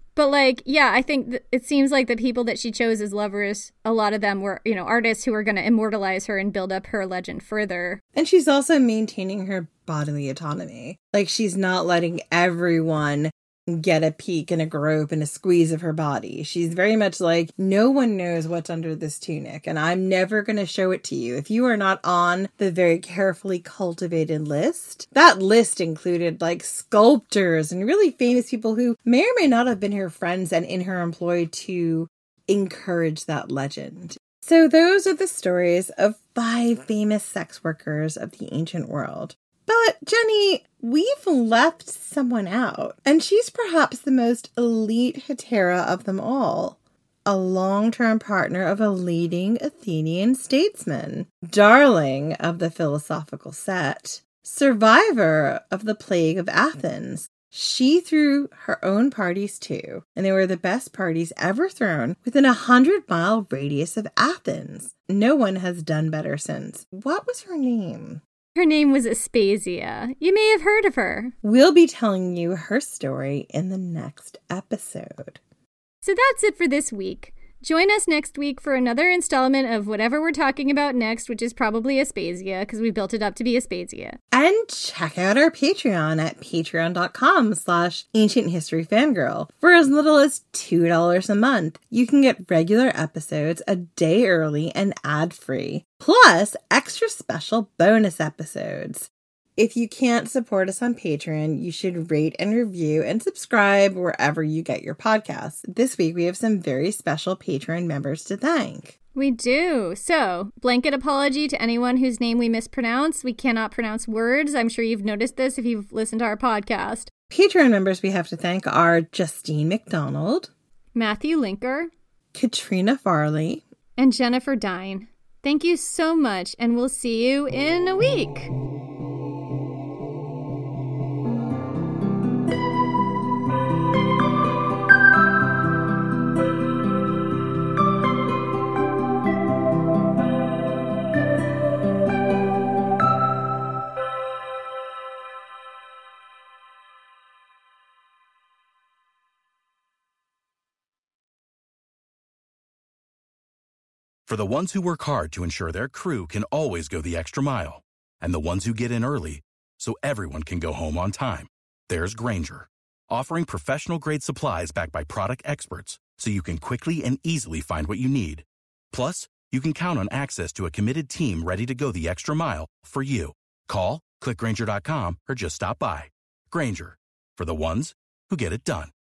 But, like, yeah, I think th- it seems like the people that she chose as lovers, a lot of them were, you know, artists who were going to immortalize her and build up her legend further. And she's also maintaining her bodily autonomy. Like, she's not letting everyone get a peek and a grope and a squeeze of her body. She's very much like, no one knows what's under this tunic, and I'm never going to show it to you. If you are not on the very carefully cultivated list, that list included like sculptors and really famous people who may or may not have been her friends and in her employ to encourage that legend. So those are the stories of five famous sex workers of the ancient world. But, Jenny, we've left someone out, and she's perhaps the most elite hetera of them all. A long-term partner of a leading Athenian statesman, darling of the philosophical set, survivor of the plague of Athens. She threw her own parties too, and they were the best parties ever thrown within a hundred-mile radius of Athens. No one has done better since. What was her name? Her name was Aspasia. You may have heard of her. We'll be telling you her story in the next episode. So that's it for this week. Join us next week for another installment of whatever we're talking about next, which is probably Aspasia, because we built it up to be Aspasia. And check out our Patreon at patreon.com slash ancient history fangirl. For as little as two dollars a month, you can get regular episodes a day early and ad-free, plus extra special bonus episodes. If you can't support us on Patreon, you should rate and review and subscribe wherever you get your podcasts. This week, we have some very special Patreon members to thank. We do. So, blanket apology to anyone whose name we mispronounce. We cannot pronounce words. I'm sure you've noticed this if you've listened to our podcast. Patreon members we have to thank are Justine McDonald, Matthew Linker, Katrina Farley, and Jennifer Dine. Thank you so much, and we'll see you in a week. For the ones who work hard to ensure their crew can always go the extra mile, and the ones who get in early so everyone can go home on time, there's Grainger, offering professional-grade supplies backed by product experts so you can quickly and easily find what you need. Plus, you can count on access to a committed team ready to go the extra mile for you. Call, click Grainger dot com, or just stop by. Grainger, for the ones who get it done.